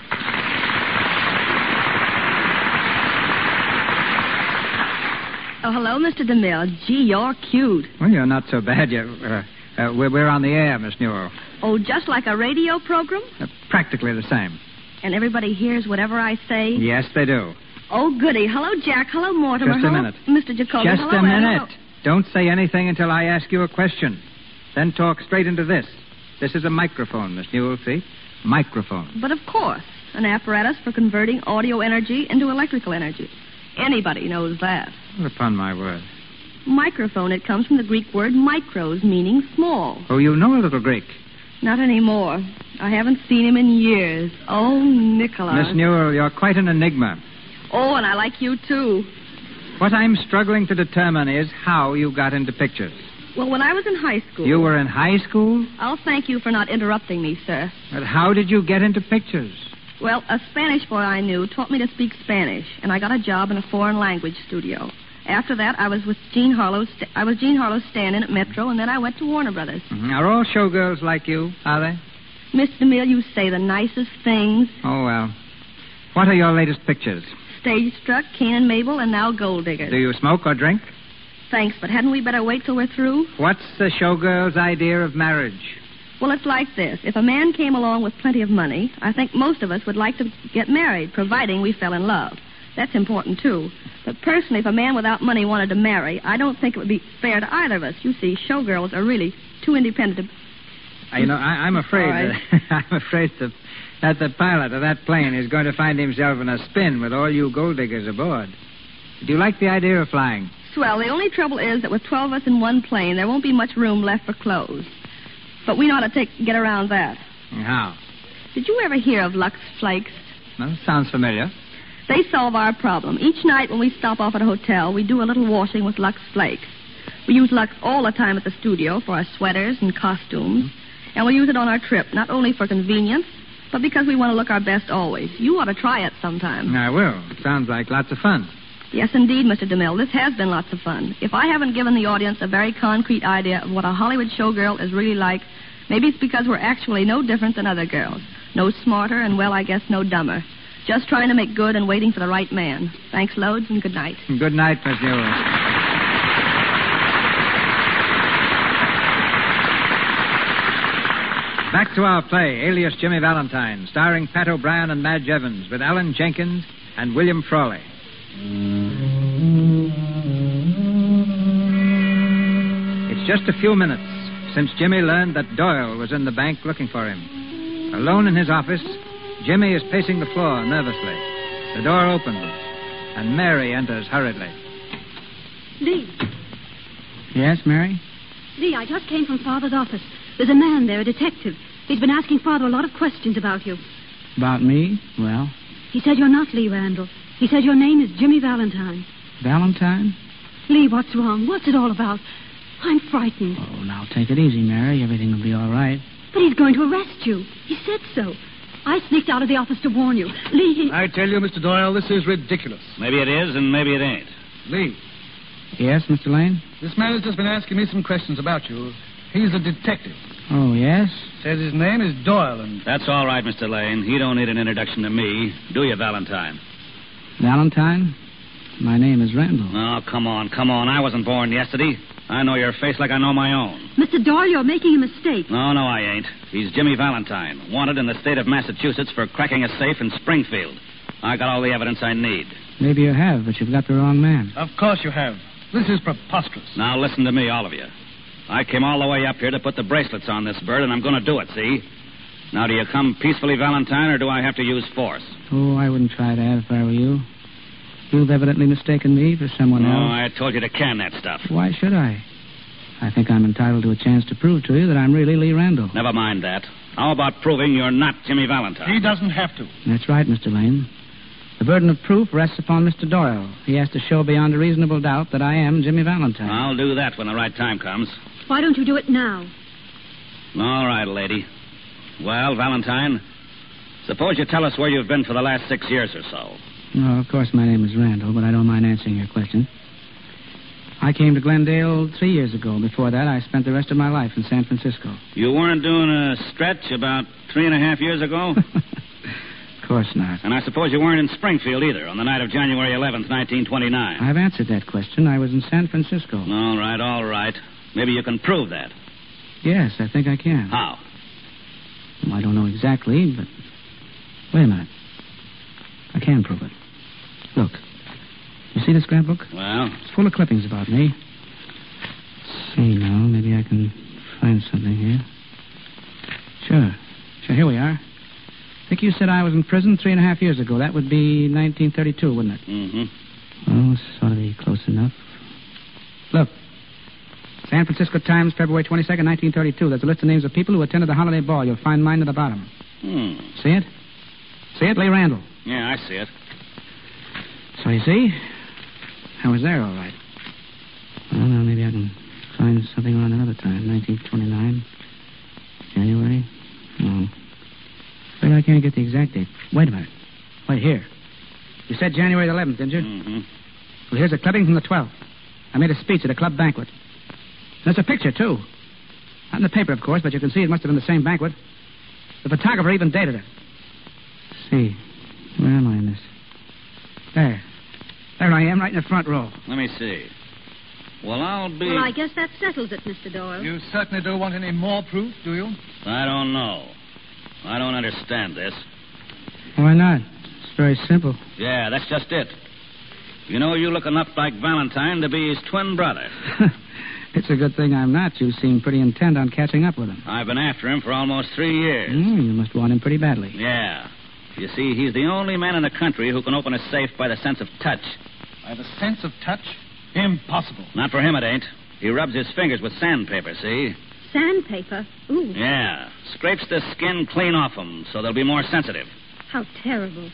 Oh, hello, Mister DeMille. Gee, you're cute. Well, you're not so bad. You're, uh, uh, we're, we're on the air, Miss Newell. Oh, just like a radio program? Uh, practically the same. And everybody hears whatever I say? Yes, they do. Oh, goody. Hello, Jack. Hello, Mortimer. Just a hello, minute. Mister Jacoby. Just hello, a minute. Hello. Don't say anything until I ask you a question. Then talk straight into this. This is a microphone, Miss Newell, see? Microphone. But of course, an apparatus for converting audio energy into electrical energy. Anybody knows that. Well, upon my word. Microphone, it comes from the Greek word micros, meaning small. Oh, you know a little Greek. Not anymore. I haven't seen him in years. Oh, Nicholas. Miss Newell, you're quite an enigma. Oh, and I like you, too. What I'm struggling to determine is how you got into pictures. Well, when I was in high school... You were in high school? I'll thank you for not interrupting me, sir. But how did you get into pictures? Well, a Spanish boy I knew taught me to speak Spanish, and I got a job in a foreign language studio. After that, I was with Gene Harlow. St- I was Gene Harlow's stand-in at Metro, and then I went to Warner Brothers. Mm-hmm. Are all showgirls like you, are they? Mister DeMille, you say the nicest things. Oh, well. What are your latest pictures? Stage Struck, Cain and Mabel, and now Gold Diggers. Do you smoke or drink? Thanks, but hadn't we better wait till we're through? What's the showgirl's idea of marriage? Well, it's like this. If a man came along with plenty of money, I think most of us would like to get married, providing we fell in love. That's important, too. But personally, if a man without money wanted to marry, I don't think it would be fair to either of us. You see, showgirls are really too independent. To... You know, I, I'm afraid right. that, I'm afraid that, that the pilot of that plane is going to find himself in a spin with all you gold diggers aboard. Do you like the idea of flying? Swell. The only trouble is that with twelve of us in one plane, there won't be much room left for clothes. But we know how to take, get around that. How? Did you ever hear of Lux Flakes? Well, sounds familiar. They solve our problem. Each night when we stop off at a hotel, we do a little washing with Lux Flakes. We use Lux all the time at the studio for our sweaters and costumes. And we use it on our trip, not only for convenience, but because we want to look our best always. You ought to try it sometime. I will. It sounds like lots of fun. Yes, indeed, Mister DeMille. This has been lots of fun. If I haven't given the audience a very concrete idea of what a Hollywood showgirl is really like, maybe it's because we're actually no different than other girls. No smarter and, well, I guess no dumber. Just trying to make good and waiting for the right man. Thanks loads and good night. Good night, Miss Newell. Back to our play, Alias Jimmy Valentine, starring Pat O'Brien and Madge Evans, with Alan Jenkins and William Frawley. It's just a few minutes since Jimmy learned that Doyle was in the bank looking for him. Alone in his office, Jimmy is pacing the floor nervously. The door opens, and Mary enters hurriedly. Lee. Yes, Mary? Lee, I just came from Father's office. There's a man there, a detective. He's been asking Father a lot of questions about you. About me? Well, He said you're not Lee Randall. He said your name is Jimmy Valentine. Valentine? Lee, what's wrong? What's it all about? I'm frightened. Oh, now take it easy, Mary. Everything will be all right. But he's going to arrest you. He said so. I sneaked out of the office to warn you. Lee, he... I tell you, Mister Doyle, this is ridiculous. Maybe it is, and maybe it ain't. Lee. Yes, Mister Lane? This man has just been asking me some questions about you. He's a detective. Oh, yes? Says his name is Doyle, and... That's all right, Mister Lane. You don't need an introduction to me, do you, Valentine? Valentine? My name is Randall. Oh, come on, come on. I wasn't born yesterday. I know your face like I know my own. Mister Doyle, you're making a mistake. No, no, I ain't. He's Jimmy Valentine, wanted in the state of Massachusetts for cracking a safe in Springfield. I got all the evidence I need. Maybe you have, but you've got the wrong man. Of course you have. This is preposterous. Now listen to me, all of you. I came all the way up here to put the bracelets on this bird, and I'm going to do it, see? Now, do you come peacefully, Valentine, or do I have to use force? Oh, I wouldn't try that if I were you. You've evidently mistaken me for someone Oh, else. I told you to can that stuff. Why should I? I think I'm entitled to a chance to prove to you that I'm really Lee Randall. Never mind that. How about proving you're not Jimmy Valentine? He doesn't have to. That's right, Mister Lane. The burden of proof rests upon Mister Doyle. He has to show beyond a reasonable doubt that I am Jimmy Valentine. I'll do that when the right time comes. Why don't you do it now? All right, lady. Well, Valentine, suppose you tell us where you've been for the last six years or so. No, of course my name is Randall, but I don't mind answering your question. I came to Glendale three years ago. Before that, I spent the rest of my life in San Francisco. You weren't doing a stretch about three and a half years ago? Of course not. And I suppose you weren't in Springfield either on the night of January eleventh, nineteen twenty-nine. I've answered that question. I was in San Francisco. All right, all right. Maybe you can prove that. Yes, I think I can. How? Well, I don't know exactly, but... Wait a minute. I can prove it. Look. You see this scrapbook? Well? It's full of clippings about me. Let's see now. Maybe I can find something here. Sure. Sure, here we are. I think you said I was in prison three and a half years ago. That would be nineteen thirty-two, wouldn't it? Mm-hmm. Well, this ought to be close enough. Look. San Francisco Times, February twenty-second, nineteen thirty-two. There's a list of names of people who attended the holiday ball. You'll find mine at the bottom. Hmm. See it? See it? Lee Randall. Yeah, I see it. So you see? I was there, all right. Well, now maybe I can find something around another time. nineteen twenty-nine. January. No. But I can't get the exact date. Wait a minute. Wait, here. You said January eleventh, didn't you? Mm-hmm. Well, here's a clipping from the twelfth. I made a speech at a club banquet. There's a picture, too. Not in the paper, of course, but you can see it must have been the same banquet. The photographer even dated it. Let's see. Where am I in this? There. There I am, right in the front row. Let me see. Well, I'll be... Well, I guess that settles it, Mister Doyle. You certainly don't want any more proof, do you? I don't know. I don't understand this. Why not? It's very simple. Yeah, that's just it. You know, you look enough like Valentine to be his twin brother. It's a good thing I'm not. You seem pretty intent on catching up with him. I've been after him for almost three years. Mm, you must want him pretty badly. Yeah. You see, he's the only man in the country who can open a safe by the sense of touch. By the sense of touch? Impossible. Not for him, it ain't. He rubs his fingers with sandpaper, see? Sandpaper? Ooh. Yeah. Scrapes the skin clean off them so they'll be more sensitive. How terrible.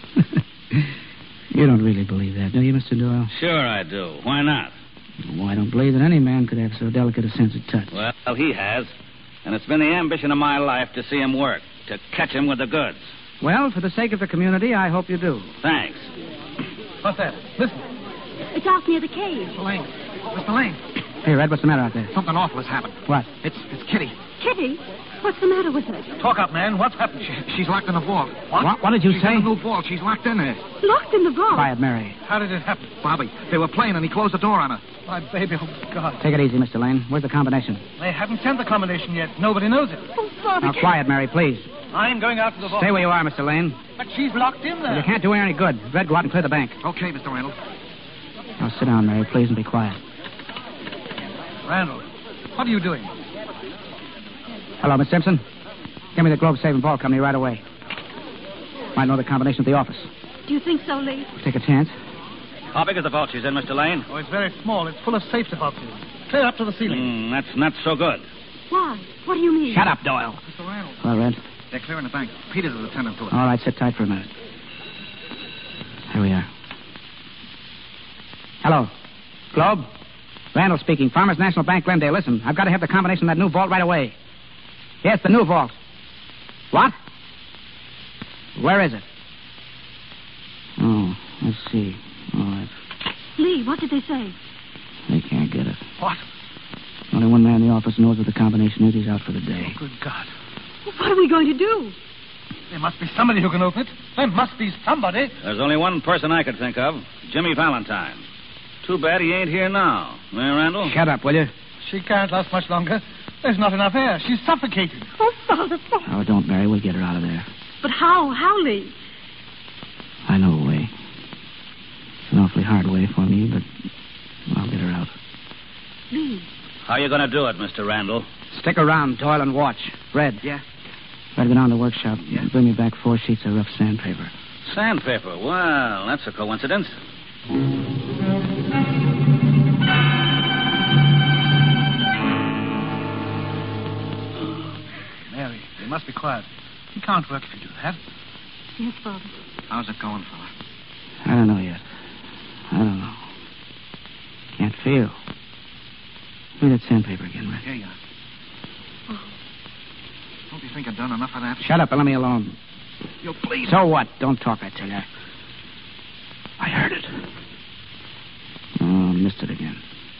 You don't really believe that, do you, Mister Doyle? Sure I do. Why not? Well, I don't believe that any man could have so delicate a sense of touch. Well, he has. And it's been the ambition of my life to see him work, to catch him with the goods. Well, for the sake of the community, I hope you do. Thanks. What's that? Listen. It's out near the cave. Mister Lane. Mister Lane. Hey, Red, what's the matter out there? Something awful has happened. What? It's it's Kitty. Kitty? What's the matter with her? Talk up, man. What's happened? She, she's locked in the vault. What? What, what did you she's say? in a new vault. She's locked in there. Locked in the vault? Quiet, Mary. How did it happen? Bobby, they were playing and he closed the door on her. My baby, oh, God. Take it easy, Mister Lane. Where's the combination? They haven't sent the combination yet. Nobody knows it. Oh, Father. Now, quiet, Mary, please. I'm going out to the vault. Stay where you are, Mister Lane. But she's locked in there. Well, you can't do her any good. Red, go out and clear the bank. Okay, Mister Randall. Now, sit down, Mary, please, and be quiet. Randall, what are you doing? Hello, Miss Simpson. Give me the Globe Saving Ball Company right away. Might know the combination at the office. Do you think so, Lee? Take a chance. How big is the vault she's in, Mister Lane? Oh, it's very small. It's full of safety boxes. Clear up to the ceiling. Mm, that's not so good. Why? What do you mean? Shut up, Doyle. Mister Randall. Hello, Red. They're clearing the bank. Peters is attending to it. All right, sit tight for a minute. Here we are. Hello. Globe? Randall speaking. Farmers National Bank, Glendale. Listen, I've got to have the combination of that new vault right away. Yes, the new vault. What? Where is it? Oh, let's see. All right. Lee, what did they say? They can't get it. What? Only one man in the office knows what the combination is. He's out for the day. Oh, good God. What are we going to do? There must be somebody who can open it. There must be somebody. There's only one person I could think of. Jimmy Valentine. Too bad he ain't here now. Eh, Randall? Shut up, will you? She can't last much longer. There's not enough air. She's suffocating. Oh, Father, Father. Oh, don't, Mary. We'll get her out of there. But how? How, Lee? I know a way. It's an awfully hard way for me, but I'll get her out. Lee. How you going to do it, Mister Randall? Stick around, Doyle, and watch. Red. Yeah? Red, go down to the workshop. Yeah. And bring me back four sheets of rough sandpaper. Sandpaper? Well, that's a coincidence. Mary, you must be quiet. You can't work if you do that. Yes, Father. How's it going, fella? I don't know yet. I don't know. Can't feel. Give me that sandpaper again, Red. Here you are. Don't you think I've done enough of that? Shut up and let me alone. You please. So what? Don't talk, I tell you. I heard it. Oh, missed it again.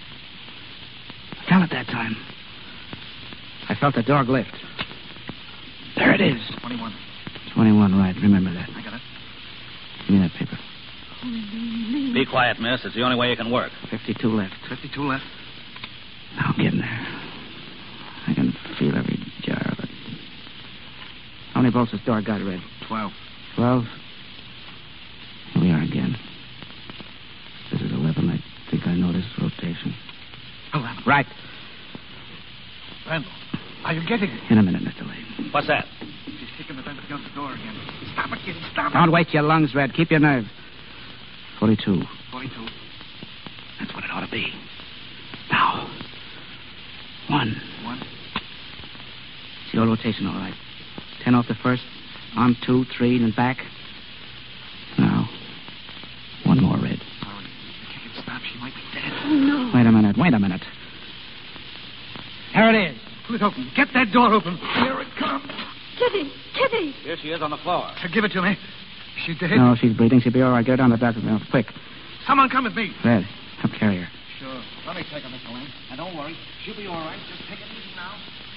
I felt it that time. I felt the dog lift. There it is. twenty-one. twenty-one, right. Remember that. I got it. Give me that paper. Be quiet, miss. It's the only way you can work. fifty-two left. fifty-two left. Now I'm getting there. I can feel every jar of it. How many bolts has door got, Red? Twelve. Twelve? Here we are again. This is eleven. I think I know this rotation. Eleven. Right. Randall, are you getting it? In a minute, Mister Lane. What's that? She's kicking the vent against the door again. Stop it, kid. Stop it. Don't wait your lungs, Red. Keep your nerve. Forty-two. Forty-two. That's what it ought to be. Now. One. One. It's your rotation, all right. Ten off the first. On two, three, and back. Now. One more, Red. Hurry. If you can stop, she might be dead. Oh, no. Wait a minute. Wait a minute. There it is. Pull it open. Get that door open. Here it comes. Kitty! Kitty! Here she is on the floor. Give it to me. Is she dead? No, she's breathing. She'll be all right. Get her down to the bathroom now. Quick. Someone come with me. Red, help carry her. Sure. Let me take her, Mister Lane. And don't worry. She'll be all right. Just take it easy now.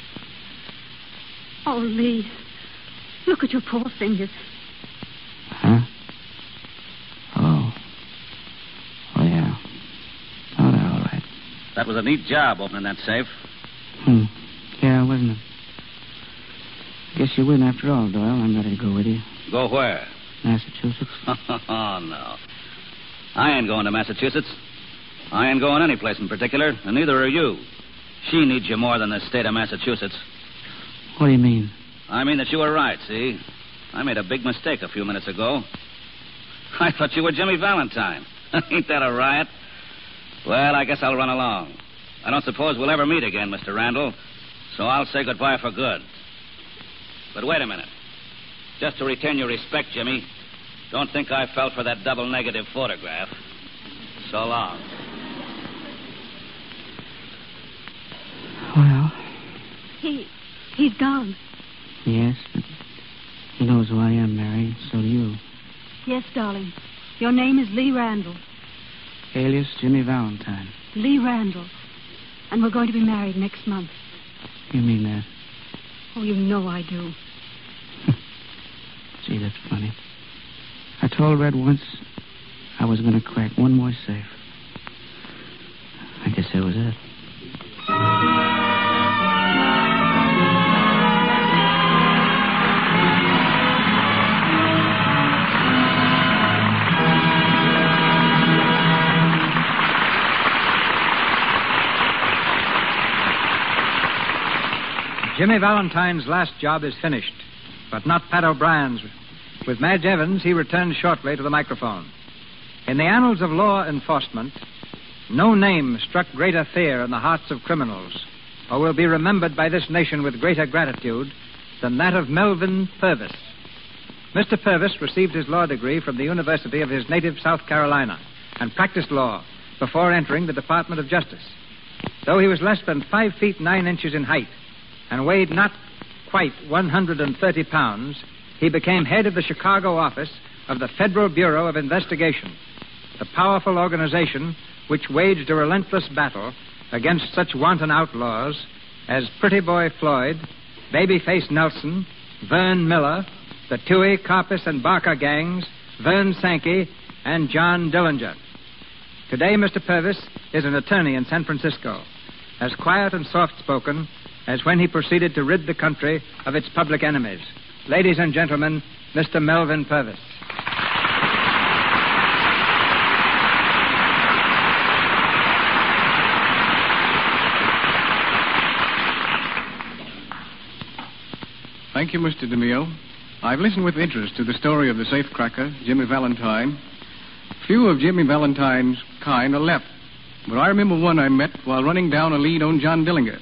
Oh, Lee. Look at your poor fingers. Huh? Oh. Oh, yeah. Oh, they're all right. That was a neat job opening that safe. Hmm. Yeah, wasn't it? Guess you win after all, Doyle. I'm ready to go with you. Go where? Massachusetts. Oh, no. I ain't going to Massachusetts. I ain't going any place in particular, and neither are you. She needs you more than the state of Massachusetts. What do you mean? I mean that you were right, see? I made a big mistake a few minutes ago. I thought you were Jimmy Valentine. Ain't that a riot? Well, I guess I'll run along. I don't suppose we'll ever meet again, Mister Randall, so I'll say goodbye for good. But wait a minute. Just to return your respect, Jimmy, don't think I fell for that double negative photograph. So long. Well, He... he's gone. yes, but he knows who I am, Mary. So do you. Yes, darling. Your name is Lee Randall. Alias Jimmy Valentine. Lee Randall. And we're going to be married next month. You mean that? Oh, you know I do. Gee, that's funny. I told Red once I was going to crack one more safe. I guess that was it. Jimmy Valentine's last job is finished, but not Pat O'Brien's. With Madge Evans, he returned shortly to the microphone. In the annals of law enforcement, no name struck greater fear in the hearts of criminals, or will be remembered by this nation with greater gratitude than that of Melvin Purvis. Mister Purvis received his law degree from the University of his native South Carolina and practiced law before entering the Department of Justice. Though he was less than five feet nine inches in height and weighed not quite one hundred thirty pounds, he became head of the Chicago office of the Federal Bureau of Investigation, the powerful organization which waged a relentless battle against such wanton outlaws as Pretty Boy Floyd, Babyface Nelson, Vern Miller, the Toohey, Carpus, and Barker gangs, Vern Sankey, and John Dillinger. Today, Mister Purvis is an attorney in San Francisco, as quiet and soft-spoken as when he proceeded to rid the country of its public enemies. Ladies and gentlemen, Mister Melvin Purvis. Thank you, Mister DeMille. I've listened with interest to the story of the safecracker, Jimmy Valentine. Few of Jimmy Valentine's kind are left, but I remember one I met while running down a lead on John Dillinger.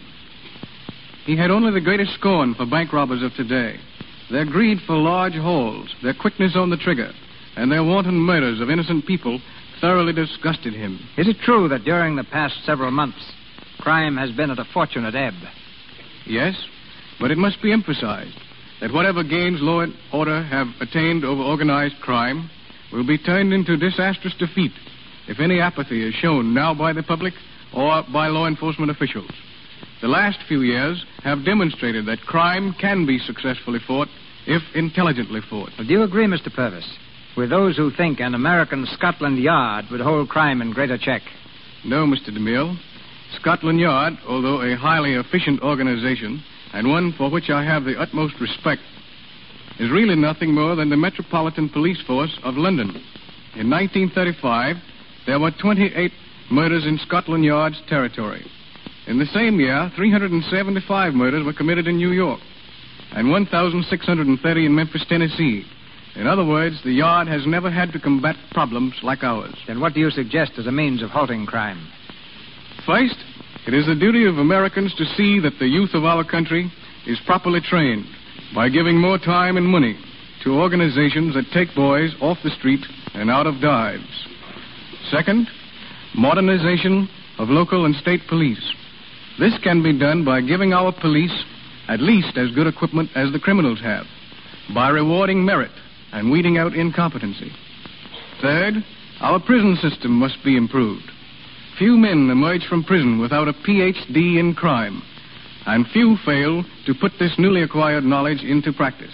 He had only the greatest scorn for bank robbers of today. Their greed for large hauls, their quickness on the trigger, and their wanton murders of innocent people thoroughly disgusted him. Is it true that during the past several months, crime has been at a fortunate ebb? Yes, but it must be emphasized that whatever gains law and order have attained over organized crime will be turned into disastrous defeat if any apathy is shown now by the public or by law enforcement officials. The last few years have demonstrated that crime can be successfully fought if intelligently fought. Well, do you agree, Mister Purvis, with those who think an American Scotland Yard would hold crime in greater check? No, Mister DeMille. Scotland Yard, although a highly efficient organization, and one for which I have the utmost respect, is really nothing more than the Metropolitan Police Force of London. In nineteen thirty-five, there were twenty-eight murders in Scotland Yard's territory. In the same year, three hundred seventy-five murders were committed in New York, and one thousand six hundred thirty in Memphis, Tennessee. In other words, the Yard has never had to combat problems like ours. Then what do you suggest as a means of halting crime? First, it is the duty of Americans to see that the youth of our country is properly trained by giving more time and money to organizations that take boys off the street and out of dives. Second, modernization of local and state police. This can be done by giving our police at least as good equipment as the criminals have, by rewarding merit and weeding out incompetency. Third, our prison system must be improved. Few men emerge from prison without a P H D in crime, and few fail to put this newly acquired knowledge into practice.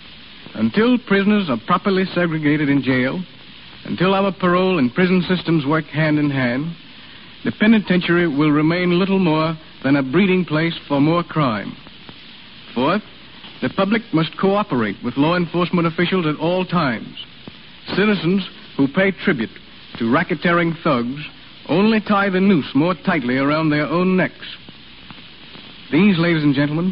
Until prisoners are properly segregated in jail, until our parole and prison systems work hand in hand, the penitentiary will remain little more than a breeding place for more crime. Fourth, the public must cooperate with law enforcement officials at all times. Citizens who pay tribute to racketeering thugs only tie the noose more tightly around their own necks. These, ladies and gentlemen,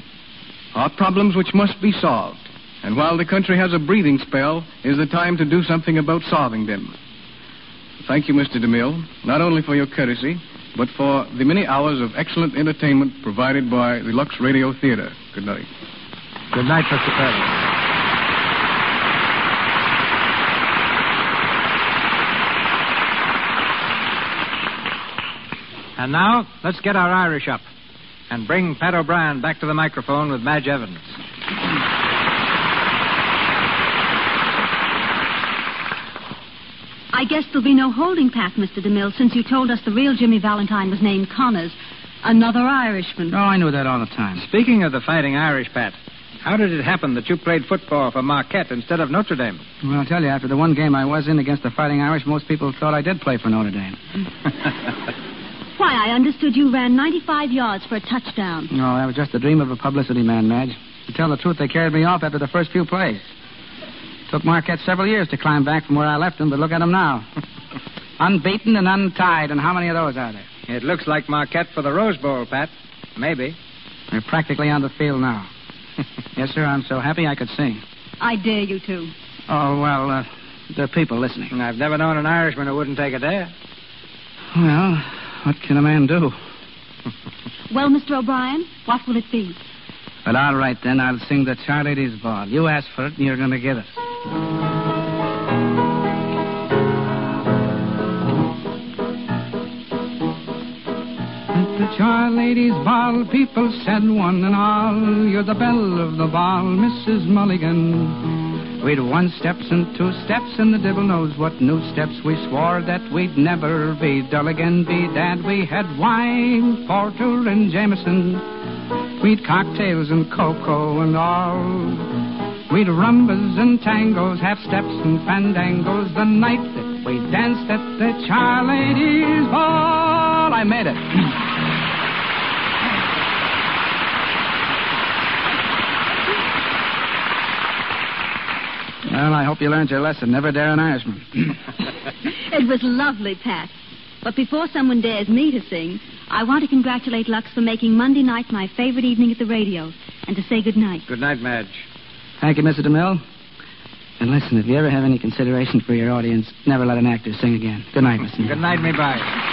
are problems which must be solved. And while the country has a breathing spell, is the time to do something about solving them. Thank you, Mister DeMille, not only for your courtesy, but for the many hours of excellent entertainment provided by the Lux Radio Theater. Good night. Good night, Mister Purvis. And now, let's get our Irish up and bring Pat O'Brien back to the microphone with Madge Evans. I guess there'll be no holding, Pat, Mister DeMille, since you told us the real Jimmy Valentine was named Connors, another Irishman. Oh, I knew that all the time. Speaking of the Fighting Irish, Pat, how did it happen that you played football for Marquette instead of Notre Dame? Well, I'll tell you, after the one game I was in against the Fighting Irish, most people thought I did play for Notre Dame. Why, I understood you ran ninety-five yards for a touchdown. No, that was just the dream of a publicity man, Madge. To tell the truth, they carried me off after the first few plays. Took Marquette several years to climb back from where I left them, but look at them now. Unbeaten and untied, and how many of those are there? It looks like Marquette for the Rose Bowl, Pat. Maybe. They're practically on the field now. Yes, sir, I'm so happy I could sing. I dare you to. Oh, well, uh, there are people listening. I've never known an Irishman who wouldn't take a dare. Well, what can a man do? Well, Mister O'Brien, what will it be? Well, all right, then. I'll sing the Charlady's Ball. You asked for it, and you're going to get it. At the Charlady's Ball, people said one and all, you're the belle of the ball, Missus Mulligan. We'd one steps and two steps, and the devil knows what new steps. We swore that we'd never be dull again, be that we had wine, porter, and Jameson. We'd cocktails and cocoa and all. We'd rumbas and tangos, half steps and fandangos, the night that we danced at the Charlady's Ball. I made it. Well, I hope you learned your lesson. Never dare an Irishman. It was lovely, Pat. But before someone dares me to sing, I want to congratulate Lux for making Monday night my favorite evening at the radio, and to say good night. Good night, Madge. Thank you, Mister DeMille. And listen, if you ever have any consideration for your audience, never let an actor sing again. Good night, Mister Good night, me bye.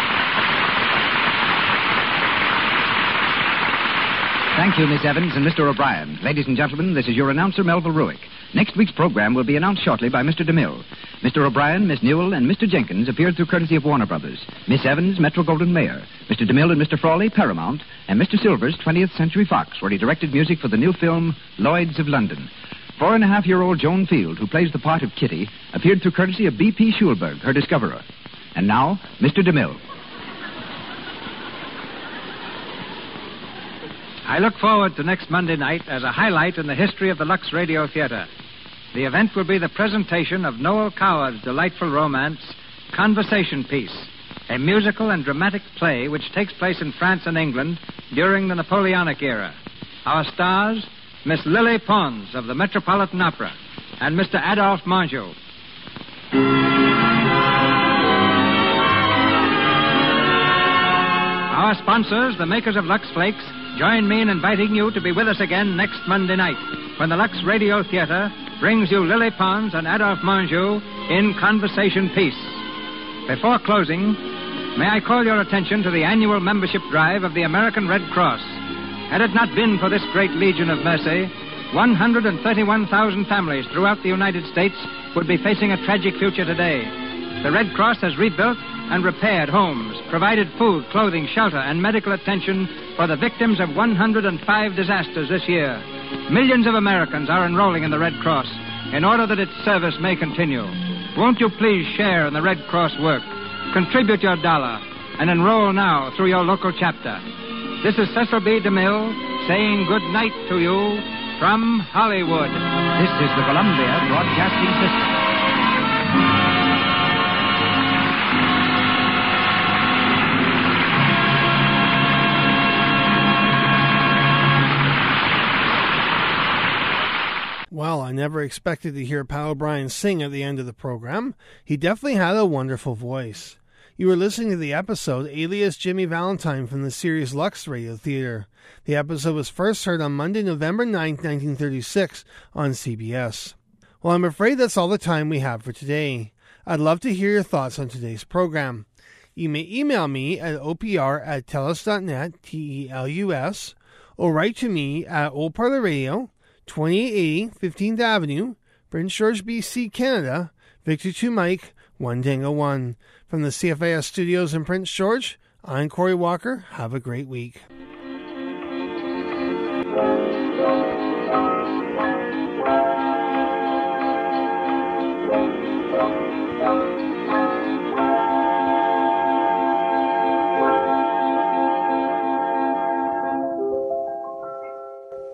Thank you, Miss Evans and Mister O'Brien. Ladies and gentlemen, this is your announcer, Melville Ruick. Next week's program will be announced shortly by Mister DeMille. Mister O'Brien, Miss Newell, and Mister Jenkins appeared through courtesy of Warner Brothers. Miss Evans, Metro Goldwyn Mayer. Mister DeMille and Mister Frawley, Paramount. And Mister Silvers, twentieth Century Fox, where he directed music for the new film, Lloyds of London. Four-and-a-half-year-old Joan Field, who plays the part of Kitty, appeared through courtesy of B P Schulberg, her discoverer. And now, Mister DeMille. I look forward to next Monday night as a highlight in the history of the Lux Radio Theater. The event will be the presentation of Noel Coward's delightful romance, Conversation Piece, a musical and dramatic play which takes place in France and England during the Napoleonic era. Our stars, Miss Lily Pons of the Metropolitan Opera and Mister Adolphe Manjou. Our sponsors, the makers of Lux Flakes, join me in inviting you to be with us again next Monday night when the Lux Radio Theater brings you Lily Pons and Adolphe Manjou in Conversation Piece. Before closing, may I call your attention to the annual membership drive of the American Red Cross. Had it not been for this great Legion of Mercy, one hundred thirty-one thousand families throughout the United States would be facing a tragic future today. The Red Cross has rebuilt and repaired homes, provided food, clothing, shelter, and medical attention for the victims of one hundred five disasters this year. Millions of Americans are enrolling in the Red Cross in order that its service may continue. Won't you please share in the Red Cross work? Contribute your dollar and enroll now through your local chapter. This is Cecil B. DeMille saying good night to you from Hollywood. This is the Columbia Broadcasting System. Well, I never expected to hear Pat O'Brien sing at the end of the program. He definitely had a wonderful voice. You were listening to the episode Alias Jimmy Valentine from the series Lux Radio Theater. The episode was first heard on Monday, November ninth, nineteen thirty-six on C B S. Well, I'm afraid that's all the time we have for today. I'd love to hear your thoughts on today's program. You may email me at O P R at telus dot net, T E L U S, or write to me at Old Parlor Radio, twenty-eight eighty fifteenth Avenue, Prince George, B C, Canada, Victor two Mike, one Tango one. From the C F A S studios in Prince George, I'm Corey Walker. Have a great week.